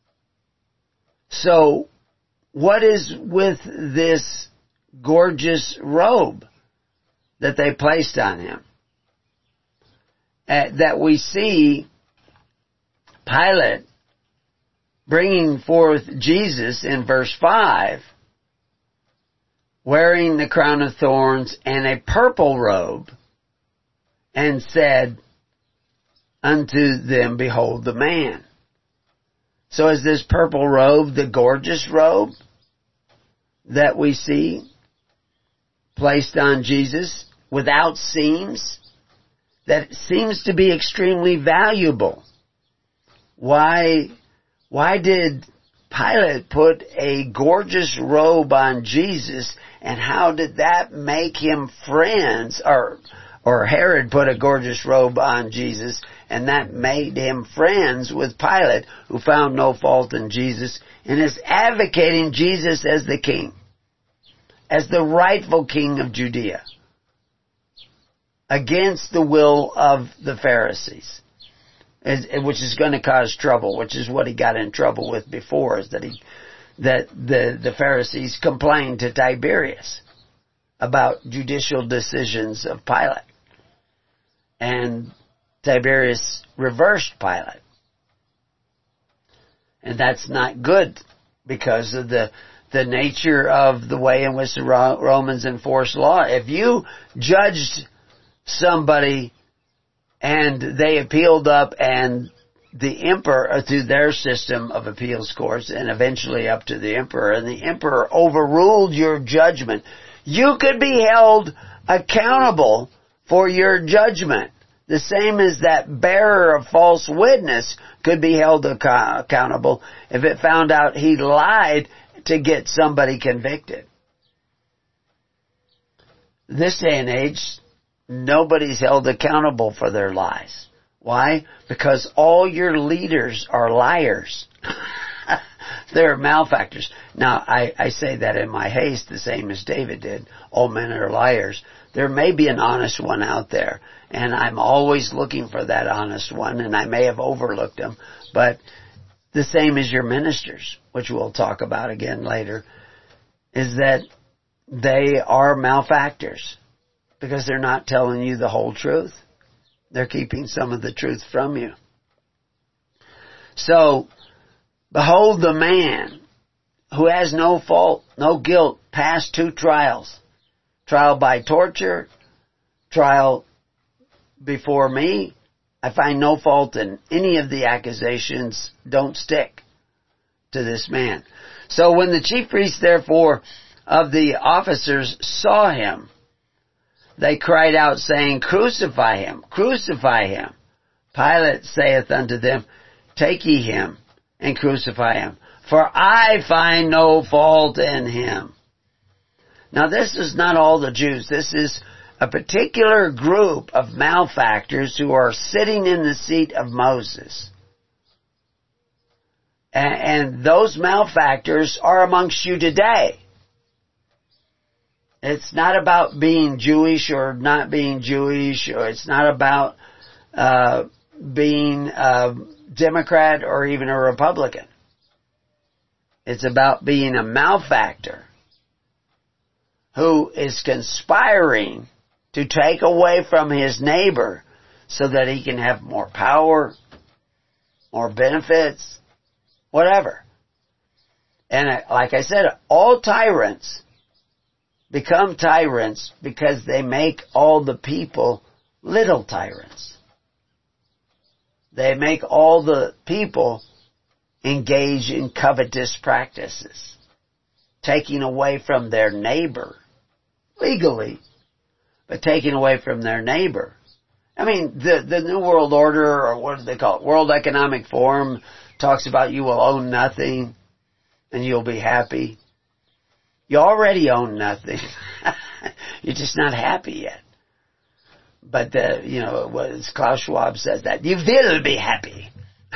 So, what is with this gorgeous robe that they placed on him? That we see Pilate bringing forth Jesus in verse 5, wearing the crown of thorns and a purple robe, and said unto them, behold the man. So is this purple robe the gorgeous robe that we see placed on Jesus without seams? That seems to be extremely valuable. Why did Pilate put a gorgeous robe on Jesus, and how did that make him friends? Or Herod put a gorgeous robe on Jesus, and that made him friends with Pilate, who found no fault in Jesus, and is advocating Jesus as the king, as the rightful king of Judea, against the will of the Pharisees, which is going to cause trouble, which is what he got in trouble with before, is that the Pharisees complained to Tiberius about judicial decisions of Pilate. And Tiberius reversed Pilate. And that's not good because of the nature of the way in which the Romans enforce law. If you judged somebody and they appealed up, and the emperor, through their system of appeals courts, and eventually up to the emperor, and the emperor overruled your judgment, you could be held accountable for your judgment. The same as that bearer of false witness could be held accountable if it found out he lied to get somebody convicted. This day and age, nobody's held accountable for their lies. Why? Because all your leaders are liars. They're malefactors. Now, I say that in my haste, the same as David did. All men are liars. There may be an honest one out there, and I'm always looking for that honest one, and I may have overlooked them. But the same as your ministers, which we'll talk about again later, is that they are malefactors because they're not telling you the whole truth. They're keeping some of the truth from you. So, behold the man who has no fault, no guilt, passed 2 trials. Trial by torture, trial before me. I find no fault in any of the accusations. Don't stick to this man. So when the chief priests, therefore, of the officers saw him, they cried out, saying, Crucify him, crucify him. Pilate saith unto them, Take ye him, and crucify him, for I find no fault in him. Now this is not all the Jews. This is a particular group of malefactors who are sitting in the seat of Moses. And those malefactors are amongst you today. It's not about being Jewish or not being Jewish, or it's not about being a Democrat or even a Republican. It's about being a malefactor who is conspiring to take away from his neighbor so that he can have more power, more benefits, whatever. And like I said, all tyrants become tyrants because they make all the people little tyrants. They make all the people engage in covetous practices, taking away from their neighbor, legally, but taking away from their neighbor. I mean, the New World Order, or what do they call it, World Economic Forum, talks about you will own nothing and you'll be happy. You already own nothing. You're just not happy yet. But, Klaus Schwab says that. You will be happy.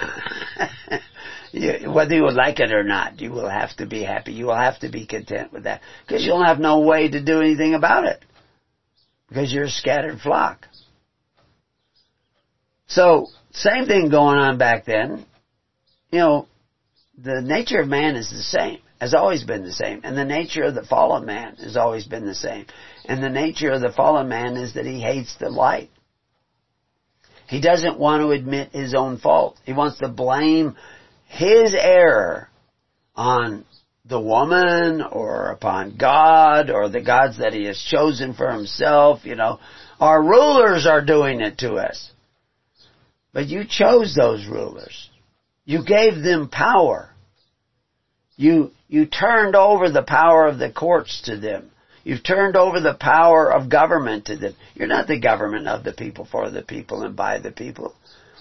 Whether you would like it or not, you will have to be happy. You will have to be content with that. Because you'll have no way to do anything about it. Because you're a scattered flock. So, same thing going on back then. The nature of man is the same. Has always been the same. And the nature of the fallen man has always been the same. And the nature of the fallen man is that he hates the light. He doesn't want to admit his own fault. He wants to blame his error on the woman or upon God or the gods that he has chosen for himself. Our rulers are doing it to us. But you chose those rulers. You gave them power. You turned over the power of the courts to them. You've turned over the power of government to them. You're not the government of the people, for the people, and by the people.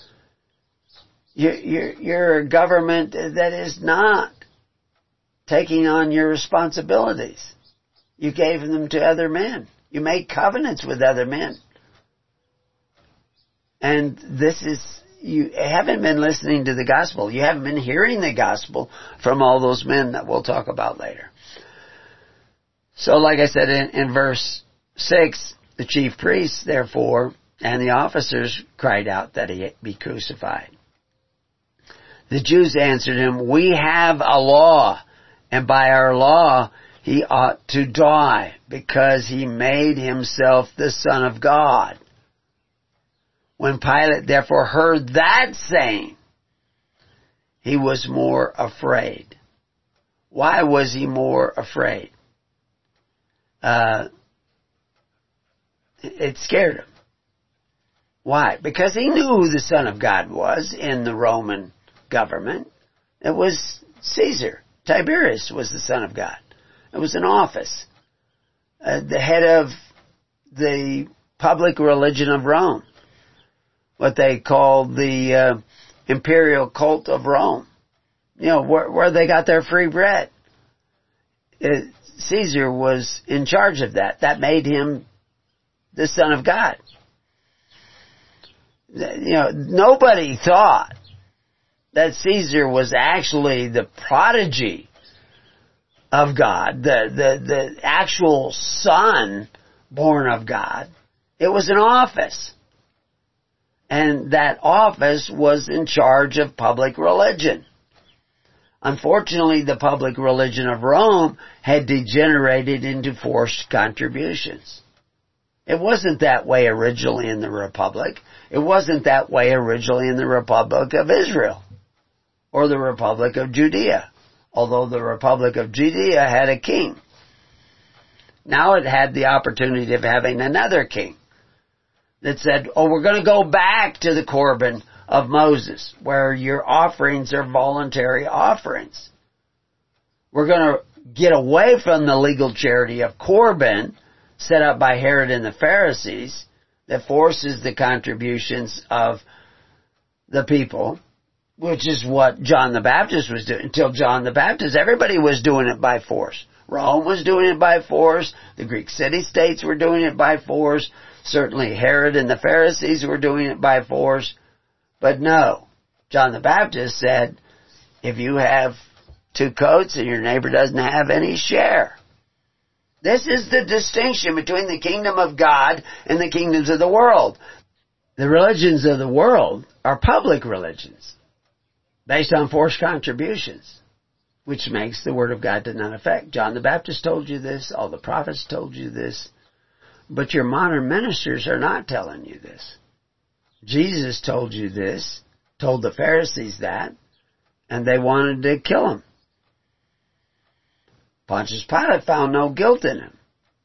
You're a government that is not taking on your responsibilities. You gave them to other men. You made covenants with other men. And you haven't been listening to the gospel. You haven't been hearing the gospel from all those men that we'll talk about later. So like I said in verse 6, the chief priests, therefore, and the officers cried out that he be crucified. The Jews answered him, We have a law, and by our law he ought to die, because he made himself the Son of God. When Pilate therefore heard that saying, he was more afraid. Why was he more afraid? It scared him. Why? Because he knew who the Son of God was in the Roman government. It was Caesar. Tiberius was the Son of God. It was an office. The head of the public religion of Rome. What they called the imperial cult of Rome. Where they got their free bread. Caesar was in charge of that. That made him the Son of God. Nobody thought that Caesar was actually the prodigy of God, the actual son born of God. It was an office. And that office was in charge of public religion. Unfortunately, the public religion of Rome had degenerated into forced contributions. It wasn't that way originally in the Republic. It wasn't that way originally in the Republic of Israel or the Republic of Judea, although the Republic of Judea had a king. Now it had the opportunity of having another king, that said, oh, we're going to go back to the Corban of Moses, where your offerings are voluntary offerings. We're going to get away from the legal charity of Corban set up by Herod and the Pharisees that forces the contributions of the people, which is what John the Baptist was doing. Until John the Baptist, everybody was doing it by force. Rome was doing it by force. The Greek city-states were doing it by force. Certainly Herod and the Pharisees were doing it by force. But no, John the Baptist said, if you have 2 coats and your neighbor doesn't have any, share. This is the distinction between the kingdom of God and the kingdoms of the world. The religions of the world are public religions based on forced contributions, which makes the word of God to none effect. John the Baptist told you this. All the prophets told you this. But your modern ministers are not telling you this. Jesus told you this, told the Pharisees that, and they wanted to kill him. Pontius Pilate found no guilt in him.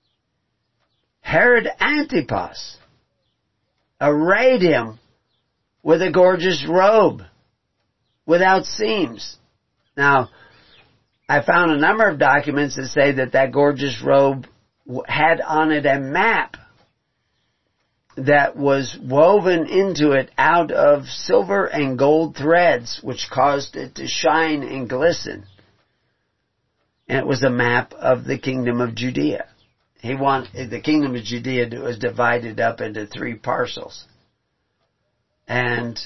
Herod Antipas arrayed him with a gorgeous robe without seams. Now, I found a number of documents that say that gorgeous robe had on it a map that was woven into it out of silver and gold threads, which caused it to shine and glisten. And it was a map of the kingdom of Judea. The kingdom of Judea was divided up into 3 parcels. And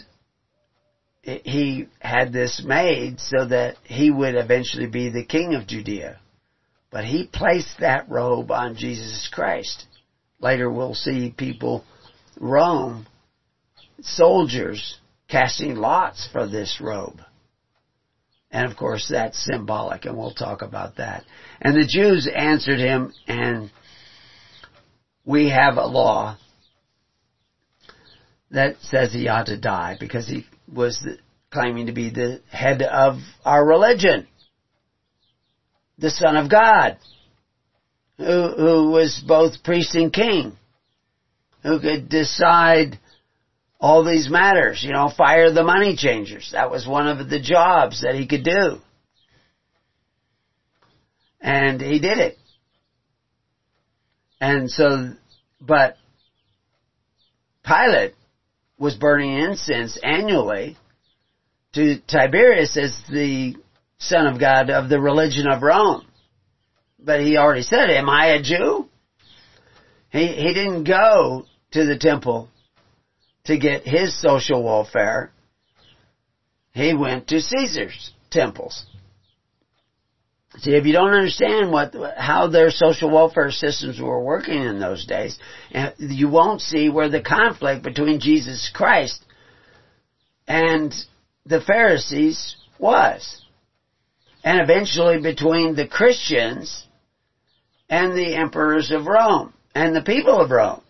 he had this made so that he would eventually be the king of Judea. But he placed that robe on Jesus Christ. Later we'll see people, Rome, soldiers, casting lots for this robe. And of course that's symbolic, and we'll talk about that. And the Jews answered him, and we have a law that says he ought to die because he was claiming to be the head of our religion, the Son of God, who was both priest and king, who could decide all these matters, fire the money changers. That was one of the jobs that he could do. And he did it. And so, but Pilate was burning incense annually to Tiberius as the Son of God of the religion of Rome. But he already said, am I a Jew? He didn't go to the temple to get his social welfare. He went to Caesar's temples. See, if you don't understand how their social welfare systems were working in those days, you won't see where the conflict between Jesus Christ and the Pharisees was. And eventually between the Christians and the emperors of Rome and the people of Rome,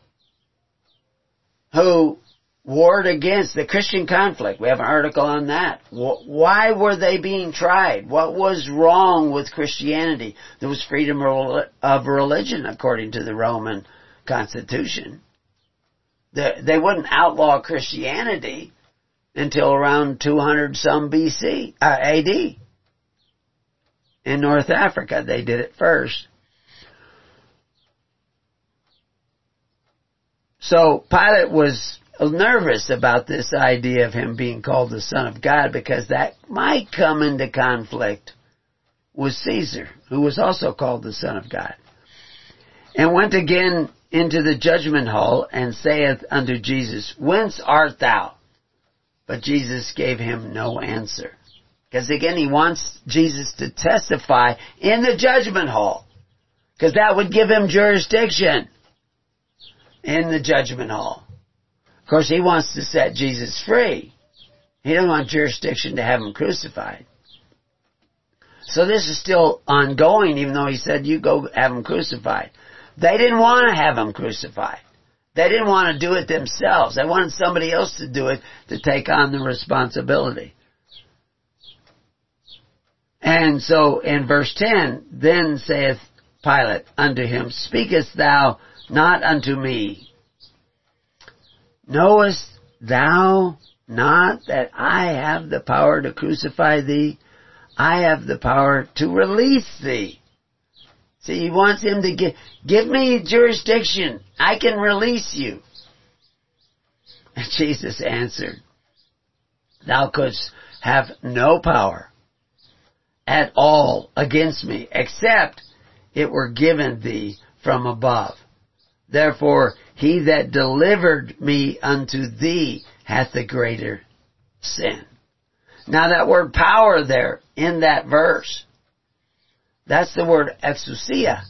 who warred against the Christian conflict. We have an article on that. Why were they being tried? What was wrong with Christianity? There was freedom of religion according to the Roman Constitution. They wouldn't outlaw Christianity until around 200 some BC, AD. In North Africa, they did it first. So Pilate was nervous about this idea of him being called the Son of God because that might come into conflict with Caesar, who was also called the Son of God. And went again into the judgment hall and saith unto Jesus, Whence art thou? But Jesus gave him no answer. Because again, he wants Jesus to testify in the judgment hall. Because that would give him jurisdiction in the judgment hall. Of course, he wants to set Jesus free. He doesn't want jurisdiction to have him crucified. So this is still ongoing, even though he said, you go have him crucified. They didn't want to have him crucified. They didn't want to do it themselves. They wanted somebody else to do it, to take on the responsibility. And so in verse 10, Then saith Pilate unto him, Speakest thou not unto me? Knowest thou not that I have the power to crucify thee? I have the power to release thee. See, he wants him to give me jurisdiction. I can release you. And Jesus answered, thou couldst have no power at all against me, except it were given thee from above. Therefore, he that delivered me unto thee hath the greater sin. Now that word power there in that verse, that's the word exousia.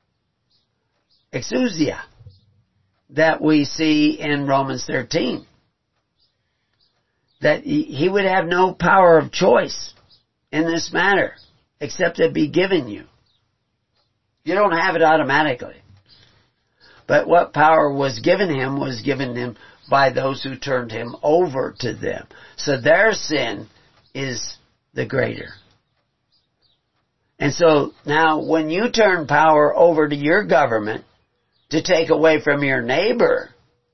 Exousia. That we see in Romans 13. That he would have no power of choice in this matter, except it be given you. You don't have it automatically. But what power was given him by those who turned him over to them. So their sin is the greater. And so now when you turn power over to your government to take away from your neighbor,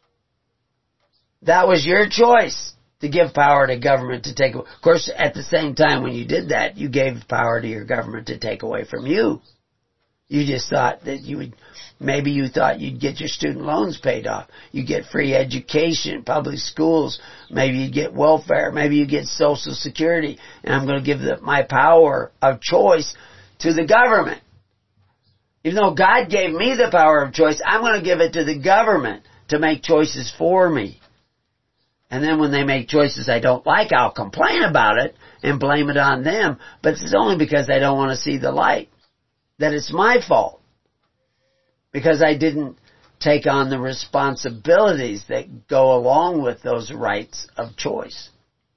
that was your choice to give power to government to take away. Of course, at the same time when you did that, you gave power to your government to take away from you. You just thought that maybe you thought you'd get your student loans paid off. You get free education, public schools. Maybe you get welfare. Maybe you get Social Security. And I'm going to give my power of choice to the government. Even though God gave me the power of choice, I'm going to give it to the government to make choices for me. And then when they make choices I don't like, I'll complain about it and blame it on them. But it's only because I don't want to see the light. That it's my fault. Because I didn't take on the responsibilities that go along with those rights of choice.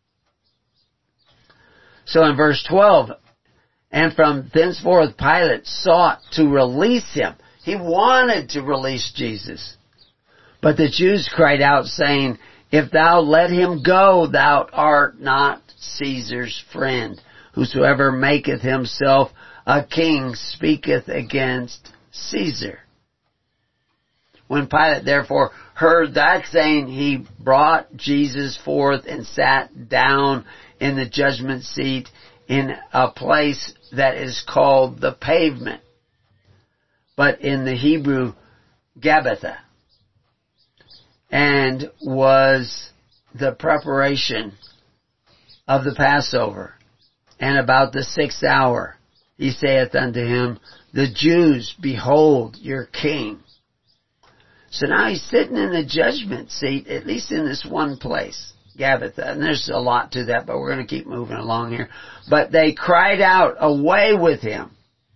So in verse 12, and from thenceforth Pilate sought to release him. He wanted to release Jesus. But the Jews cried out, saying, if thou let him go, thou art not Caesar's friend. Whosoever maketh himself a king speaketh against Caesar. When Pilate therefore heard that saying, he brought Jesus forth and sat down in the judgment seat in a place that is called the Pavement, but in the Hebrew, Gabbatha, and was the preparation of the Passover. And about the 6th hour, he saith unto him, the Jews, behold your king. So now he's sitting in the judgment seat, at least in this one place, Gabbatha. And there's a lot to that, but we're going to keep moving along here. But they cried out, away with him,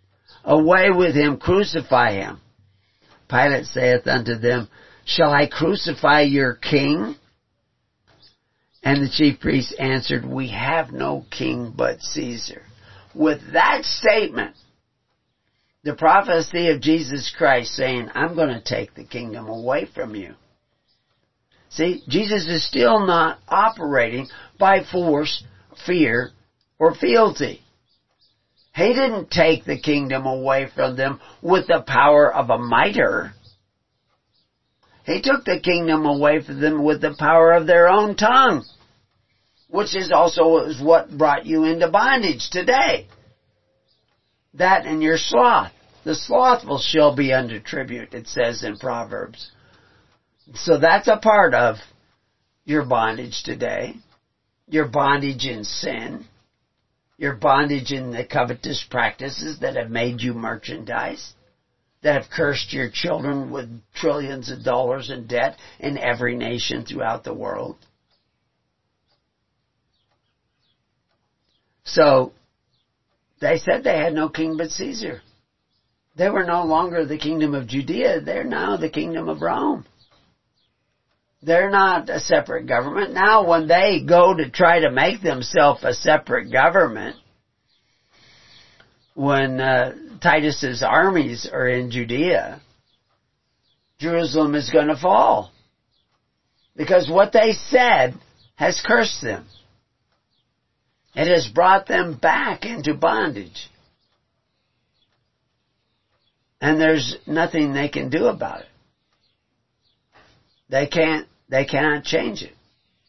crucify him. Pilate saith unto them, shall I crucify your king? And the chief priests answered, we have no king but Caesar. With that statement, the prophecy of Jesus Christ saying, I'm going to take the kingdom away from you. See, Jesus is still not operating by force, fear, or fealty. He didn't take the kingdom away from them with the power of a mitre. He took the kingdom away from them with the power of their own tongue, which is also what brought you into bondage today. That and your sloth. The slothful shall be under tribute, it says in Proverbs. So that's a part of your bondage today. Your bondage in sin. Your bondage in the covetous practices that have made you merchandise. That have cursed your children with trillions of dollars in debt in every nation throughout the world. So, they said they had no king but Caesar. They were no longer the kingdom of Judea. They're now the kingdom of Rome. They're not a separate government. Now when they go to try to make themselves a separate government, when Titus's armies are in Judea, Jerusalem is going to fall. Because what they said has cursed them. It has brought them back into bondage. And there's nothing they can do about it. They can't They cannot change it.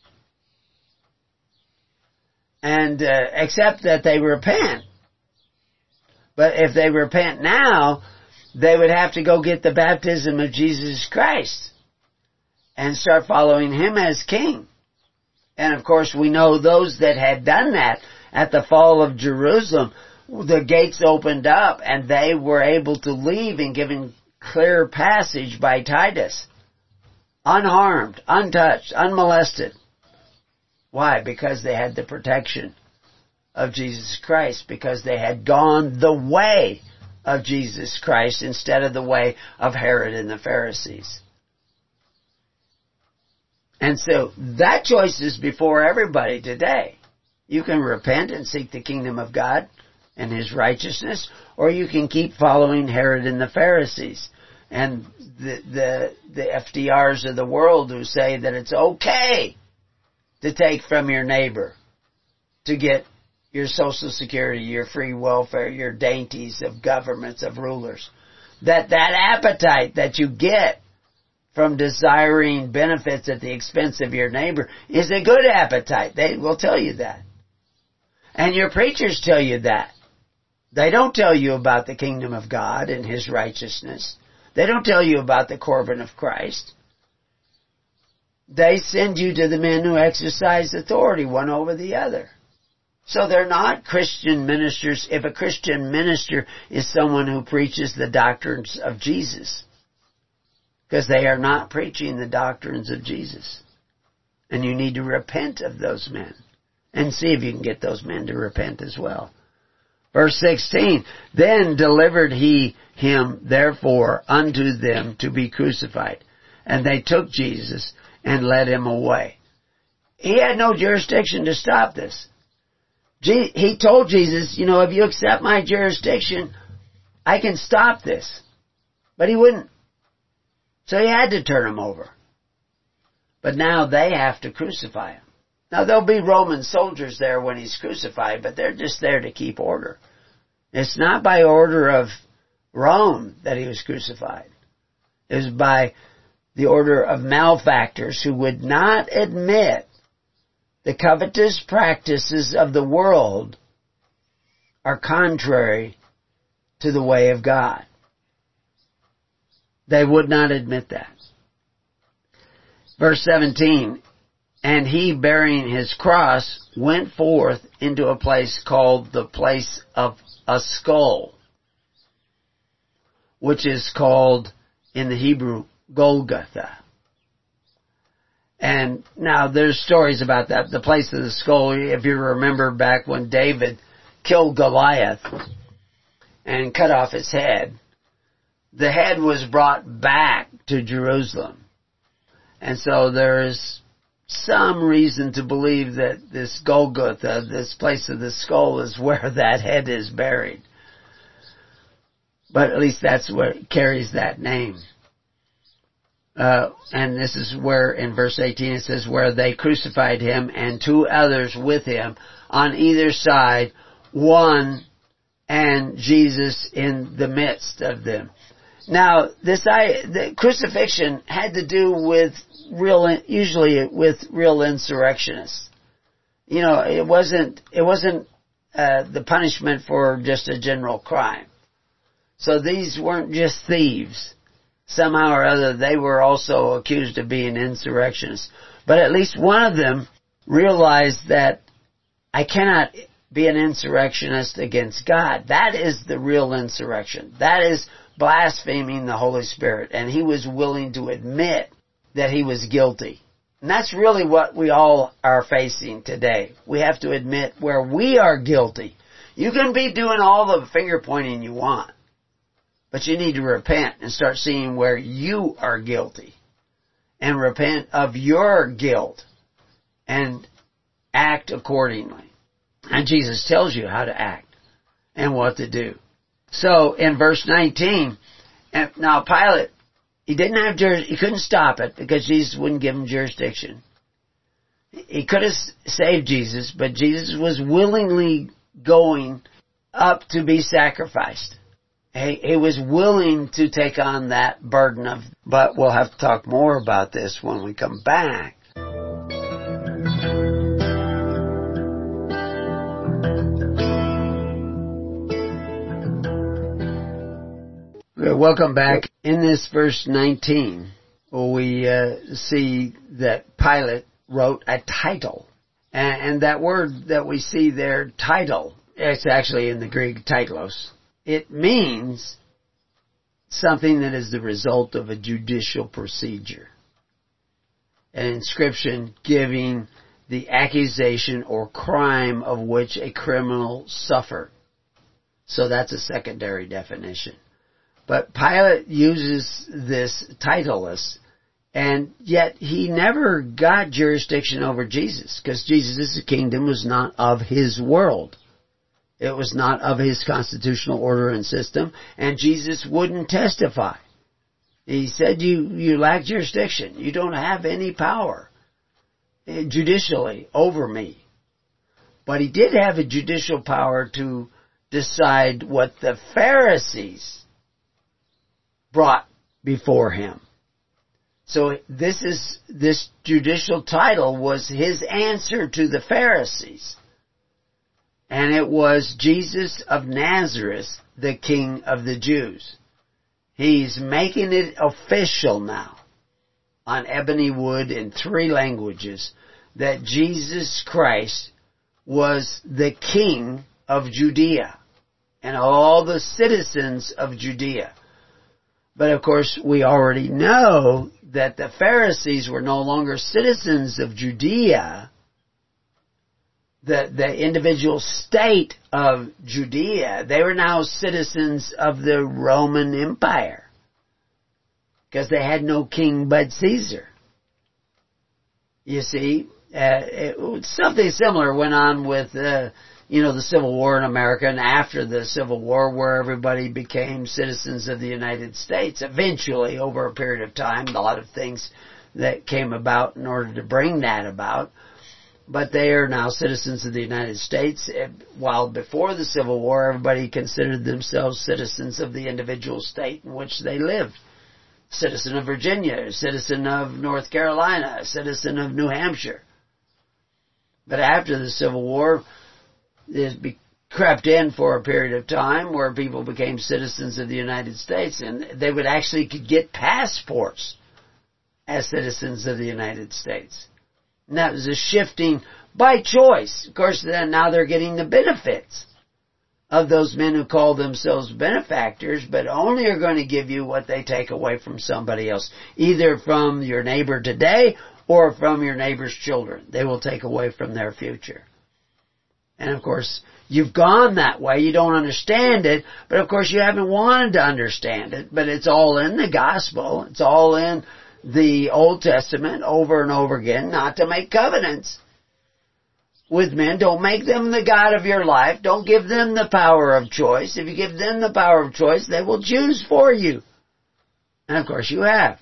And except that they repent. But if they repent now, they would have to go get the baptism of Jesus Christ and start following Him as King. And of course we know those that had done that at the fall of Jerusalem, the gates opened up and they were able to leave and given clear passage by Titus. Unharmed, untouched, unmolested. Why? Because they had the protection of Jesus Christ. Because they had gone the way of Jesus Christ instead of the way of Herod and the Pharisees. And so that choice is before everybody today. You can repent and seek the kingdom of God and His righteousness, or you can keep following Herod and the Pharisees and the FDRs of the world who say that it's okay to take from your neighbor to get your Social Security, your free welfare, your dainties of governments, of rulers. That appetite that you get from desiring benefits at the expense of your neighbor is a good appetite. They will tell you that. And your preachers tell you that. They don't tell you about the kingdom of God and His righteousness. They don't tell you about the Corban of Christ. They send you to the men who exercise authority one over the other. So they're not Christian ministers if a Christian minister is someone who preaches the doctrines of Jesus. Because they are not preaching the doctrines of Jesus. And you need to repent of those men. And see if you can get those men to repent as well. Verse 16, then delivered He him therefore unto them to be crucified. And they took Jesus and led Him away. He had no jurisdiction to stop this. He told Jesus, if you accept my jurisdiction, I can stop this. But He wouldn't. So He had to turn Him over. But now they have to crucify Him. Now there'll be Roman soldiers there when He's crucified, but they're just there to keep order. It's not by order of Rome that He was crucified. It was by the order of malefactors who would not admit the covetous practices of the world are contrary to the way of God. They would not admit that. Verse 17, and He, bearing His cross, went forth into a place called the place of a skull, which is called in the Hebrew Golgotha. And now there's stories about that, the place of the skull. If you remember back when David killed Goliath and cut off his head, the head was brought back to Jerusalem. And so there is some reason to believe that this Golgotha, this place of the skull, is where that head is buried. But at least that's what carries that name. And this is where, in verse 18, it says, where they crucified Him and two others with Him on either side, one and Jesus in the midst of them. Now, the crucifixion had to do with usually with real insurrectionists. It wasn't the punishment for just a general crime. So these weren't just thieves. Somehow or other, they were also accused of being insurrectionists. But at least one of them realized that I cannot be an insurrectionist against God. That is the real insurrection. That is blaspheming the Holy Spirit. And he was willing to admit that he was guilty. And that's really what we all are facing today. We have to admit where we are guilty. You can be doing all the finger pointing you want, but you need to repent and start seeing where you are guilty. And repent of your guilt and act accordingly. And Jesus tells you how to act and what to do. So in verse 19, now Pilate, he couldn't stop it because Jesus wouldn't give him jurisdiction. He could have saved Jesus, but Jesus was willingly going up to be sacrificed. He was willing to take on that burden but we'll have to talk more about this when we come back. Welcome back. In this verse 19, we see that Pilate wrote a title. And that word that we see there, title, it's actually in the Greek titlos. It means something that is the result of a judicial procedure. An inscription giving the accusation or crime of which a criminal suffered. So that's a secondary definition. But Pilate uses this titulus, and yet he never got jurisdiction over Jesus, because Jesus' kingdom was not of his world. It was not of his constitutional order and system, and Jesus wouldn't testify. He said, you lack jurisdiction. You don't have any power judicially over me. But he did have a judicial power to decide what the Pharisees brought before him. So this judicial title was his answer to the Pharisees. And it was Jesus of Nazareth, the King of the Jews. He's making it official now on ebony wood in 3 languages that Jesus Christ was the King of Judea and all the citizens of Judea. But of course, we already know that the Pharisees were no longer citizens of Judea. The individual state of Judea, they were now citizens of the Roman Empire. Because they had no king but Caesar. You see, something similar went on with the Civil War in America, and after the Civil War, where everybody became citizens of the United States. Eventually, over a period of time, a lot of things that came about in order to bring that about. But they are now citizens of the United States, while before the Civil War, everybody considered themselves citizens of the individual state in which they lived. Citizen of Virginia, a citizen of North Carolina, a citizen of New Hampshire. But after the Civil War, it crept in for a period of time where people became citizens of the United States, and they would actually could get passports as citizens of the United States. And that was a shifting by choice. Of course, then now they're getting the benefits of those men who call themselves benefactors, but only are going to give you what they take away from somebody else, either from your neighbor today or from your neighbor's children. They will take away from their future. And of course, you've gone that way. You don't understand it, but of course you haven't wanted to understand it, but it's all in the gospel. It's all in the Old Testament over and over again, not to make covenants with men. Don't make them the God of your life. Don't give them the power of choice. If you give them the power of choice, they will choose for you. And of course you have.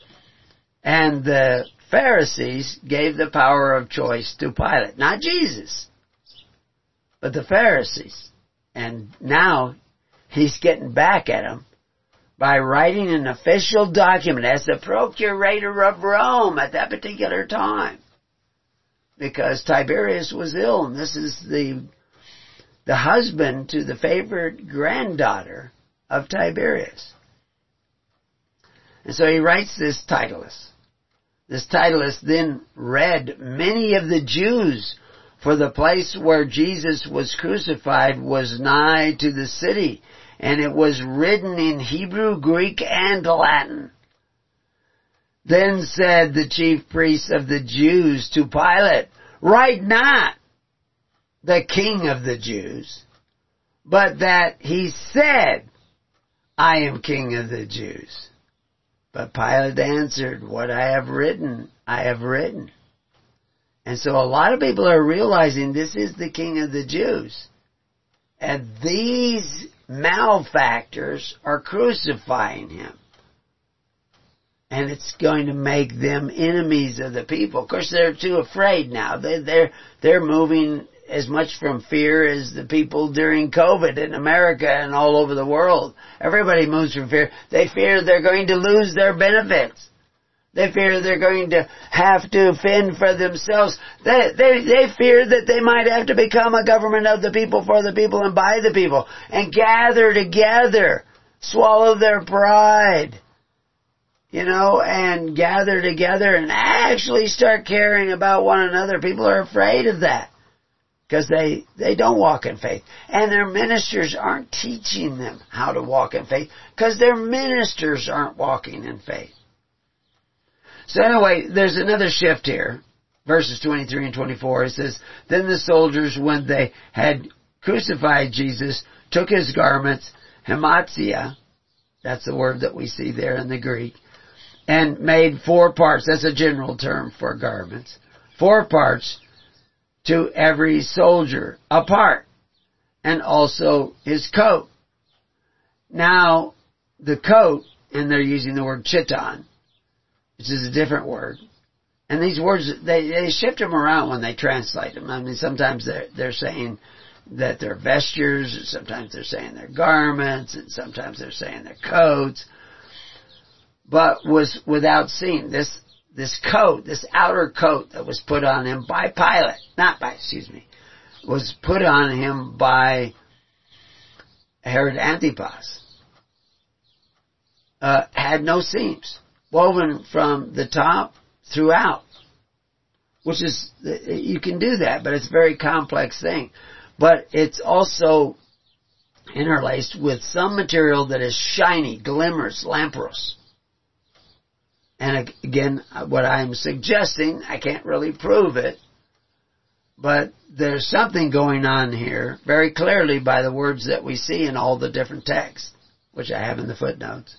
And the Pharisees gave the power of choice to Pilate. Not Jesus, but the Pharisees. And now he's getting back at them by writing an official document as the procurator of Rome at that particular time. Because Tiberius was ill, and this is the husband to the favorite granddaughter of Tiberius. And so he writes this titulus. This titulus then read, "Many of the Jews, for the place where Jesus was crucified was nigh to the city, and it was written in Hebrew, Greek, and Latin. Then said the chief priests of the Jews to Pilate, Write not, the King of the Jews, but that he said, I am King of the Jews. But Pilate answered, What I have written, I have written." And so a lot of people are realizing this is the King of the Jews. And these malefactors are crucifying him. And it's going to make them enemies of the people. Of course, they're too afraid now. They're moving as much from fear as the people during COVID in America and all over the world. Everybody moves from fear. They fear they're going to lose their benefits. They fear they're going to have to fend for themselves. They fear that they might have to become a government of the people, for the people, and by the people, and gather together, swallow their pride, and gather together and actually start caring about one another. People are afraid of that because they don't walk in faith. And their ministers aren't teaching them how to walk in faith because their ministers aren't walking in faith. So anyway, there's another shift here. Verses 23 and 24, it says, Then the soldiers, when they had crucified Jesus, took his garments, hematia, that's the word that we see there in the Greek, and made 4 parts. That's a general term for garments. 4 parts to every soldier, a part, and also his coat. Now, the coat, and they're using the word chiton, which is a different word. And these words, they shift them around when they translate them. I mean, sometimes they're saying that they're vestures, and sometimes they're saying they're garments, and sometimes they're saying they're coats. But was without seam. This coat, this outer coat that was put on him by Pilate, was put on him by Herod Antipas, had no seams, woven from the top throughout, which is, you can do that, but it's a very complex thing. But it's also interlaced with some material that is shiny, glimmers, lamprous. And again, what I'm suggesting, I can't really prove it, but there's something going on here very clearly by the words that we see in all the different texts, which I have in the footnotes,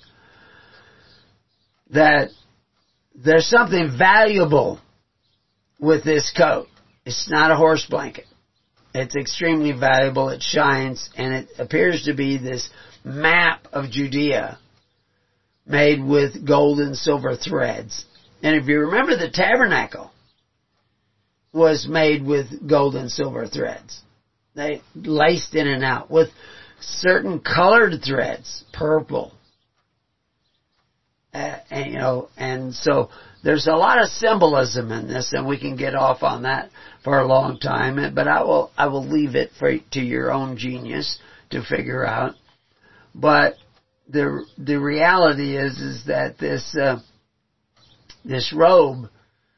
that there's something valuable with this coat. It's not a horse blanket. It's extremely valuable. It shines, and it appears to be this map of Judea made with gold and silver threads. And if you remember, the tabernacle was made with gold and silver threads. They laced in and out with certain colored threads, purple. And so there's a lot of symbolism in this, and we can get off on that for a long time. But I will leave it to your own genius to figure out. But the reality is that this robe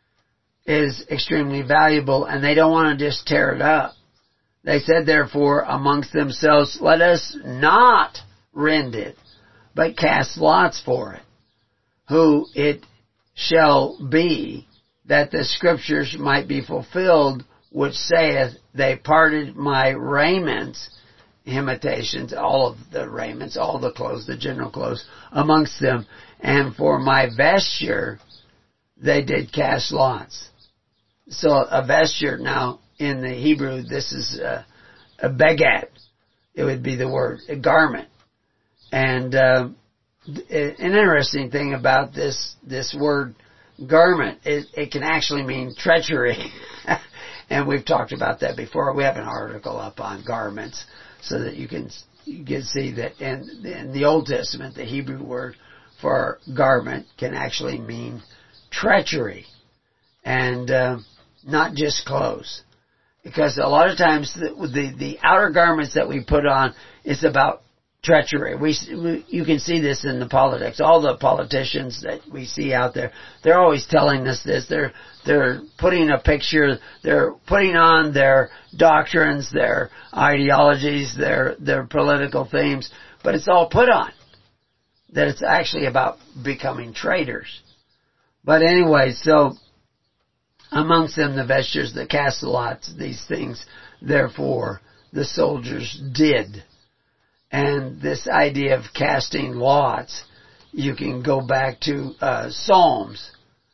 is extremely valuable, and they don't want to just tear it up. They said, therefore, amongst themselves, let us not rend it, but cast lots for it, who it shall be, that the scriptures might be fulfilled, which saith, they parted my raiments, imitations, all of the raiments, all the clothes, the general clothes, amongst them, and for my vesture they did cast lots. So a vesture, now in the Hebrew, this is a begat. It would be the word, a garment. And an interesting thing about this word garment, it can actually mean treachery. And we've talked about that before. We have an article up on garments so that you can see that in the Old Testament, the Hebrew word for garment can actually mean treachery and not just clothes. Because a lot of times the outer garments that we put on is about treachery. You can see this in the politics. All the politicians that we see out there, they're always telling us this. They're putting a picture, they're putting on their doctrines, their ideologies, their political themes, but it's all put on. That it's actually about becoming traitors. But anyway, so amongst them the vestures, the cast lots, these things, therefore the soldiers did. And this idea of casting lots, you can go back to Psalms,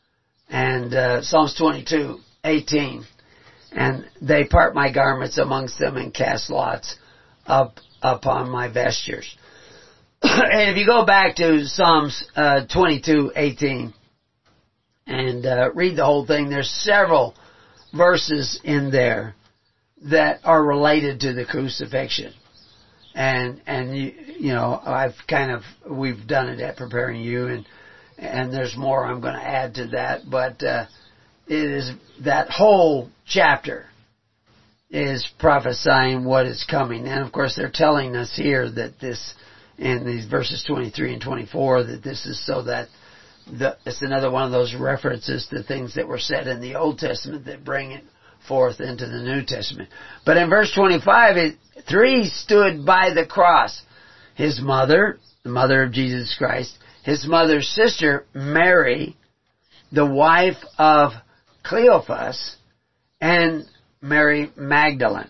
and Psalms 22:18, and they part my garments amongst them and cast lots upon my vestures. And if you go back to Psalms 22:18 and read the whole thing, there's several verses in there that are related to the crucifixion. And you know, we've done it at Preparing You, and there's more I'm going to add to that, but it is that whole chapter is prophesying what is coming. And of course they're telling us here that this, in these verses 23 and 24, that this is so that it's another one of those references to things that were said in the Old Testament that bring it forth into the New Testament. But in verse 25, 3 stood by the cross. His mother, the mother of Jesus Christ, his mother's sister, Mary, the wife of Cleophas, and Mary Magdalene.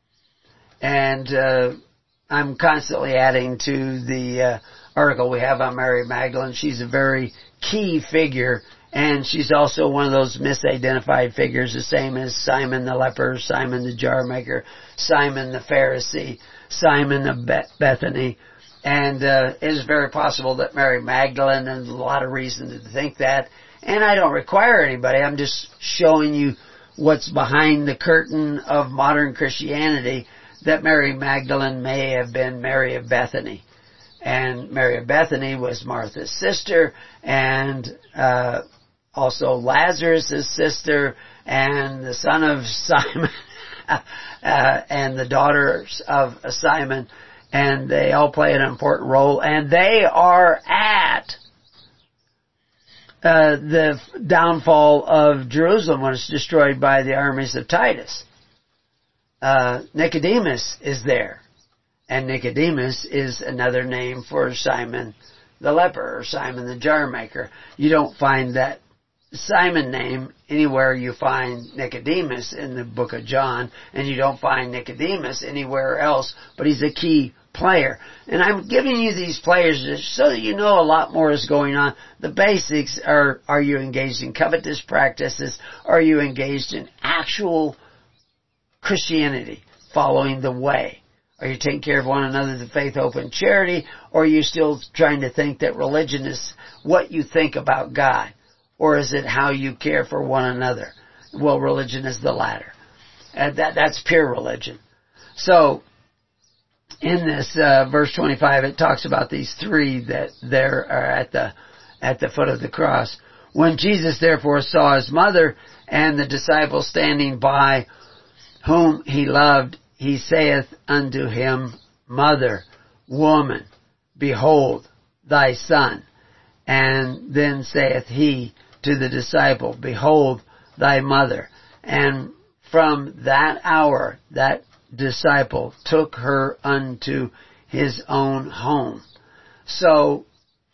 And I'm constantly adding to the article we have on Mary Magdalene. She's a very key figure, and she's also one of those misidentified figures, the same as Simon the leper, Simon the jar maker, Simon the Pharisee, Simon of Bethany. And it is very possible that Mary Magdalene, and a lot of reason to think that, and I don't require anybody, I'm just showing you what's behind the curtain of modern Christianity, that Mary Magdalene may have been Mary of Bethany. And Mary of Bethany was Martha's sister, and also Lazarus' sister, and the son of Simon, and the daughters of Simon, and they all play an important role, and they are at the downfall of Jerusalem when it's destroyed by the armies of Titus. Nicodemus is there. And Nicodemus is another name for Simon the leper, or Simon the jar maker. You don't find that Simon name anywhere you find Nicodemus in the book of John, and you don't find Nicodemus anywhere else, but he's a key player. And I'm giving you these players just so that you know a lot more is going on. The basics are you engaged in covetous practices? Are you engaged in actual Christianity, following the way? Are you taking care of one another, the faith, hope, and charity? Or are you still trying to think that religion is what you think about God? Or is it how you care for one another? Well, religion is the latter. And that's pure religion. So, in this verse 25, it talks about these 3 that there are at the foot of the cross. When Jesus therefore saw his mother and the disciples standing by, whom he loved, he saith unto him, Mother, woman, behold thy son. And then saith he to the disciple, Behold thy mother. And from that hour, that disciple took her unto his own home. So,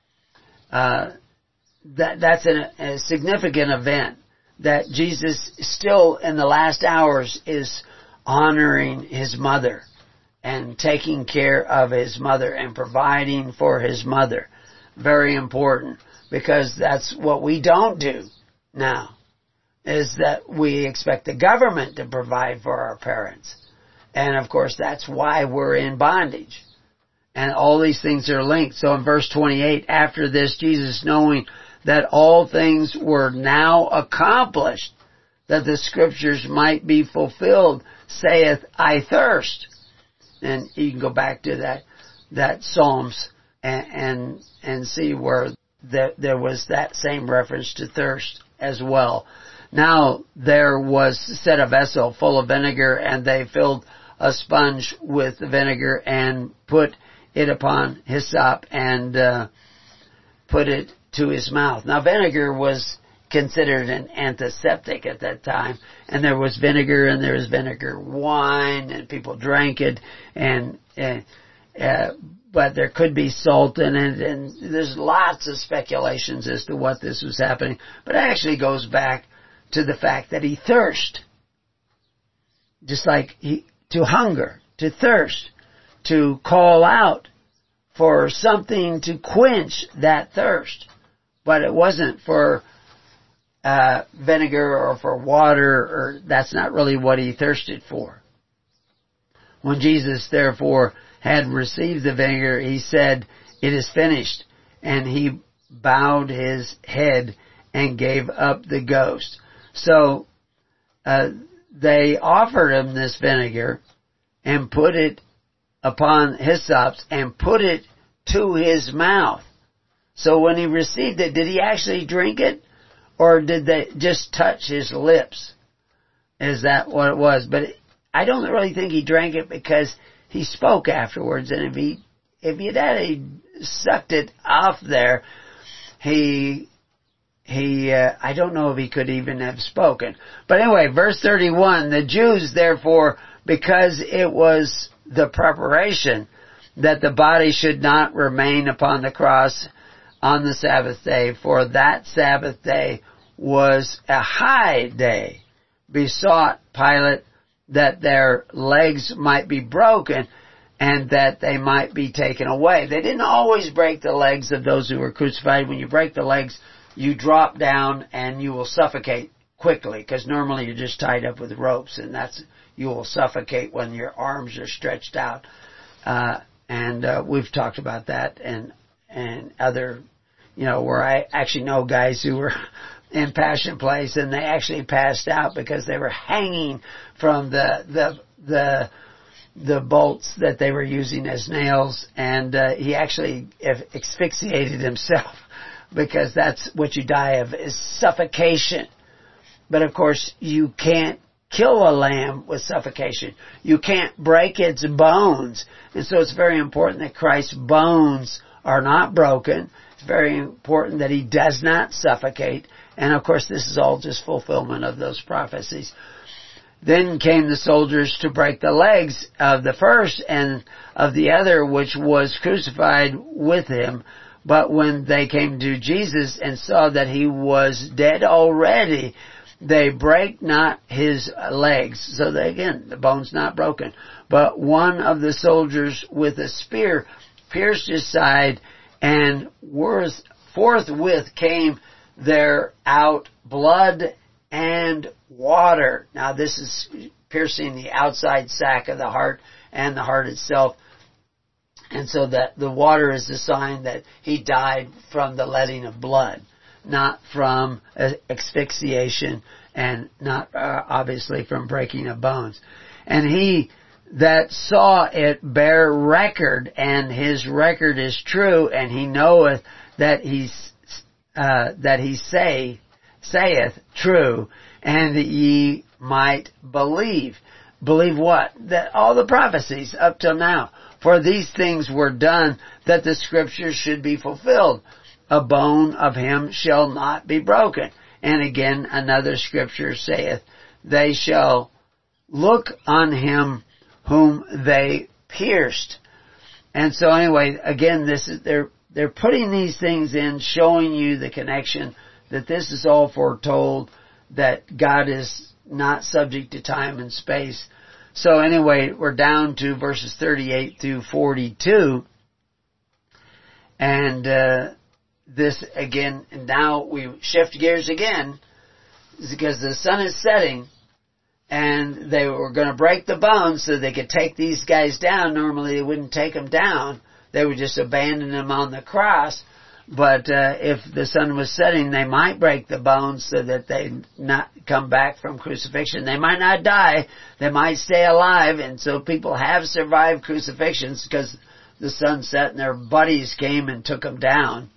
that's a significant event, that Jesus still in the last hours is honoring his mother and taking care of his mother and providing for his mother. Very important, because that's what we don't do now, is that we expect the government to provide for our parents. And of course that's why we're in bondage. And all these things are linked. So in verse 28, after this, Jesus, knowing that all things were now accomplished, that the scriptures might be fulfilled, saith, I thirst. And you can go back to that Psalms and see where there was that same reference to thirst as well. Now there was set a vessel full of vinegar, and they filled a sponge with the vinegar and put it upon hyssop and put it to his mouth. Now vinegar was considered an antiseptic at that time, and there was vinegar, and there was vinegar wine, and people drank it, but there could be salt in it, and there's lots of speculations as to what this was happening, but it actually goes back to the fact that he thirsted, just like to hunger, to thirst, to call out for something to quench that thirst, but it wasn't for vinegar or for water, or that's not really what he thirsted for. When Jesus therefore had received the vinegar, he said, It is finished. And he bowed his head and gave up the ghost. So, they offered him this vinegar and put it upon hyssops and put it to his mouth. So when he received it, did he actually drink it? Or did they just touch his lips? Is that what it was? But I don't really think he drank it because he spoke afterwards. And if he'd had sucked it off there, I don't know if he could even have spoken. But anyway, verse 31, the Jews therefore, because it was the preparation that the body should not remain upon the cross on the Sabbath day, for that Sabbath day was a high day, besought Pilate that their legs might be broken and that they might be taken away. They didn't always break the legs of those who were crucified. When you break the legs, you drop down and you will suffocate quickly, because normally you're just tied up with ropes, and you will suffocate when your arms are stretched out. We've talked about that and other, where I actually know guys who were in Passion Place and they actually passed out because they were hanging from the bolts that they were using as nails, and he actually asphyxiated himself because that's what you die of, is suffocation. But of course, you can't kill a lamb with suffocation. You can't break its bones. And so it's very important that Christ's bones are not broken. It's very important that he does not suffocate. And of course, this is all just fulfillment of those prophecies. Then came the soldiers to break the legs of the first and of the other, which was crucified with him. But when they came to Jesus and saw that he was dead already, they brake not his legs. So that, again, the bone's not broken. But one of the soldiers with a spear pierced his side, and forthwith came there out blood and water. Now this is piercing the outside sac of the heart and the heart itself. And so that the water is the sign that he died from the letting of blood, not from asphyxiation and not obviously from breaking of bones. And he that saw it bare record, and his record is true, and he knoweth that he saith true, and that ye might believe. Believe what? That all the prophecies up till now. For these things were done that the scriptures should be fulfilled. A bone of him shall not be broken. And again, another scripture saith, they shall look on him whom they pierced. And so anyway, again, they're putting these things in, showing you the connection, that this is all foretold, that God is not subject to time and space. So anyway, we're down to verses 38 through 42. And this again, now we shift gears again, because the sun is setting, and they were going to break the bones so they could take these guys down. Normally they wouldn't take them down. They would just abandon them on the cross. But if the sun was setting, they might break the bones so that they not come back from crucifixion. They might not die. They might stay alive. And so people have survived crucifixions because the sun set and their buddies came and took them down.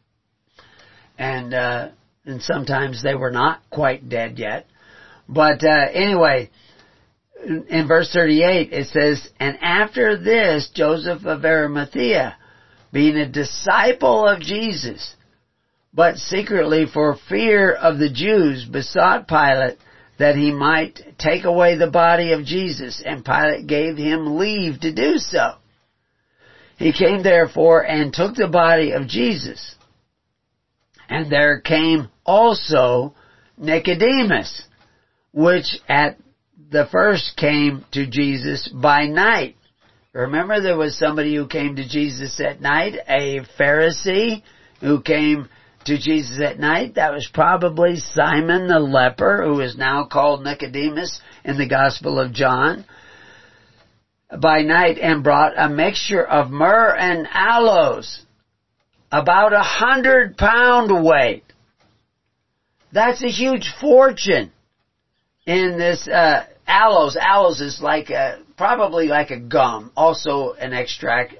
And sometimes they were not quite dead yet. But anyway, in verse 38 it says, and after this Joseph of Arimathea, being a disciple of Jesus, but secretly for fear of the Jews, besought Pilate that he might take away the body of Jesus, and Pilate gave him leave to do so. He came therefore and took the body of Jesus. And there came also Nicodemus, which at the first came to Jesus by night. Remember, there was somebody who came to Jesus at night, a Pharisee who came to Jesus at night. That was probably Simon the leper, who is now called Nicodemus in the Gospel of John, by night, and brought a mixture of myrrh and aloes, about 100 pound weight. That's a huge fortune in this aloes. Aloes is probably like a gum, also an extract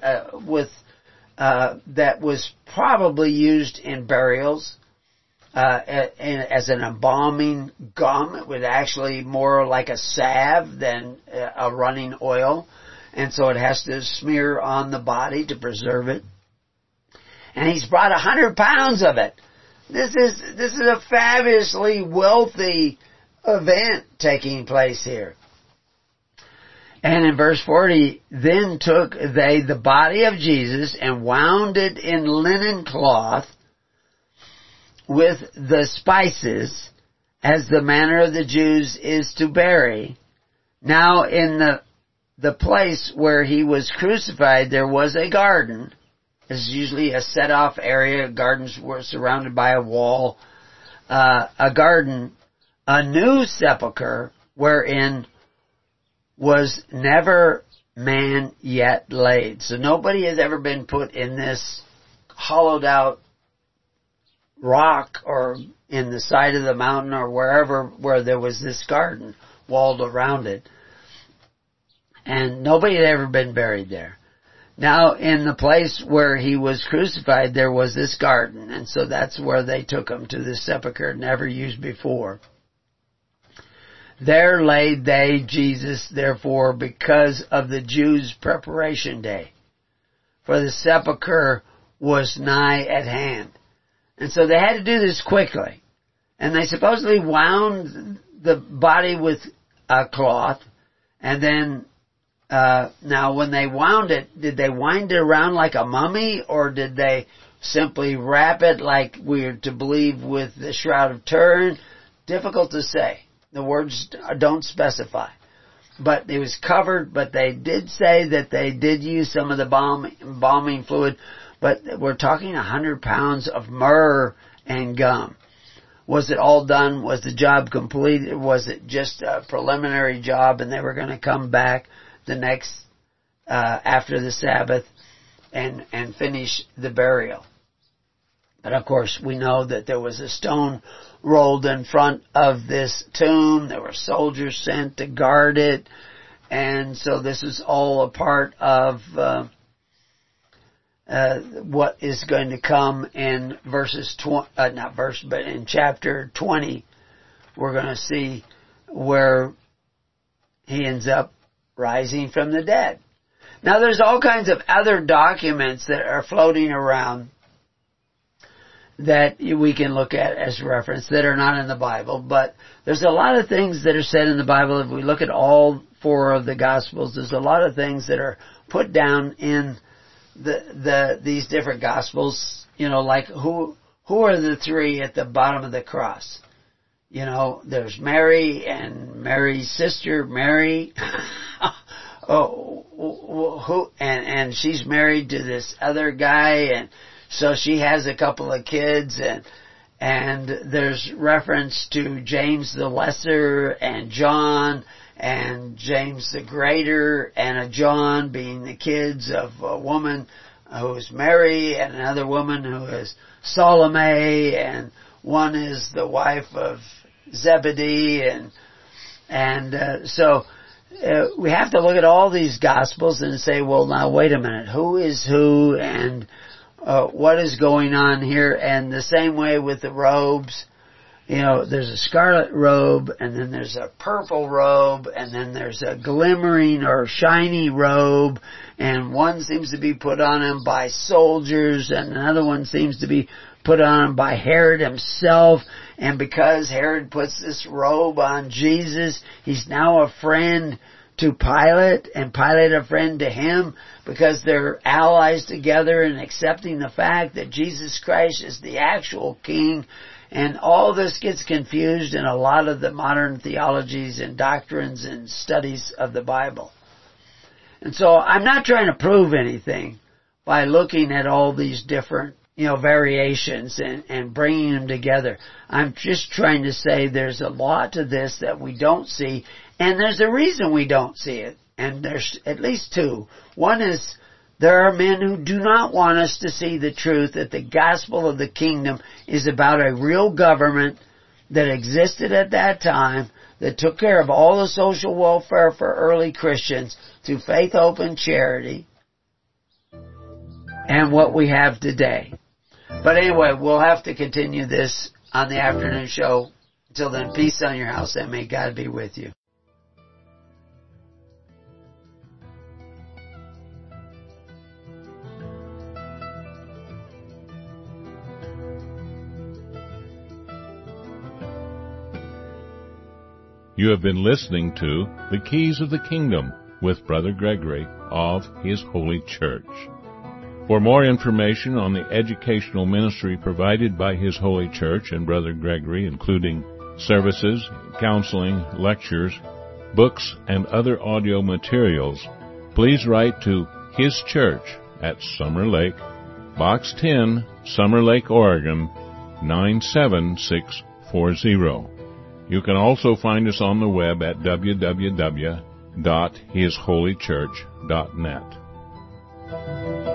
that was probably used in burials as an embalming gum. It was actually more like a salve than a running oil, and so it has to smear on the body to preserve it. And he's brought 100 pounds of it. This is a fabulously wealthy event taking place here. And in verse 40, then took they the body of Jesus and wound it in linen cloth with the spices, as the manner of the Jews is to bury. Now in the place where he was crucified, there was a garden. It's usually a set-off area. Gardens were surrounded by a wall. A garden, a new sepulchre, wherein was never man yet laid. So nobody has ever been put in this hollowed out rock or in the side of the mountain or wherever where there was this garden walled around it. And nobody had ever been buried there. Now in the place where he was crucified there was this garden, and so that's where they took him to this sepulchre never used before. There laid they Jesus, therefore, because of the Jews' preparation day, for the sepulchre was nigh at hand. And so they had to do this quickly. And they supposedly wound the body with a cloth, and then, now when they wound it, did they wind it around like a mummy, or did they simply wrap it like we're to believe with the Shroud of Turin? Difficult to say. The words don't specify. But it was covered, but they did say that they did use some of the embalming fluid, but we're talking 100 pounds of myrrh and gum. Was it all done? Was the job completed? Was it just a preliminary job and they were going to come back the next, after the Sabbath and finish the burial? But of course we know that there was a stone rolled in front of this tomb. There were soldiers sent to guard it. And so this is all a part of what is going to come in in chapter 20. We're going to see where he ends up rising from the dead. Now there's all kinds of other documents that are floating around that we can look at as reference that are not in the Bible, but there's a lot of things that are said in the Bible. If we look at all 4 of the Gospels, there's a lot of things that are put down in these different Gospels. You know, like who are the 3 at the bottom of the cross? You know, there's Mary and Mary's sister Mary. And she's married to this other guy, and so she has a couple of kids, and there's reference to James the Lesser and John and James the Greater and a John being the kids of a woman who's Mary and another woman who is Salome, and one is the wife of Zebedee, so we have to look at all these Gospels and say, well, now wait a minute, who is who, and what is going on here? And the same way with the robes. You know, there's a scarlet robe, and then there's a purple robe, and then there's a glimmering or shiny robe, and one seems to be put on him by soldiers, and another one seems to be put on him by Herod himself. And because Herod puts this robe on Jesus, he's now a friend to Pilate, and Pilate a friend to him, because they're allies together in accepting the fact that Jesus Christ is the actual king. And all this gets confused in a lot of the modern theologies and doctrines and studies of the Bible. And so I'm not trying to prove anything by looking at all these different, variations and bringing them together. I'm just trying to say there's a lot to this that we don't see, and there's a reason we don't see it. And there's at least 2. One is there are men who do not want us to see the truth that the gospel of the kingdom is about a real government that existed at that time, that took care of all the social welfare for early Christians through faith, hope, and charity, and what we have today. But anyway, we'll have to continue this on the afternoon show. Until then, peace on your house, and may God be with you. You have been listening to The Keys of the Kingdom with Brother Gregory of His Holy Church. For more information on the educational ministry provided by His Holy Church and Brother Gregory, including services, counseling, lectures, books, and other audio materials, please write to His Church at Summer Lake, Box 10, Summer Lake, Oregon, 97640. You can also find us on the web at www.hisholychurch.net.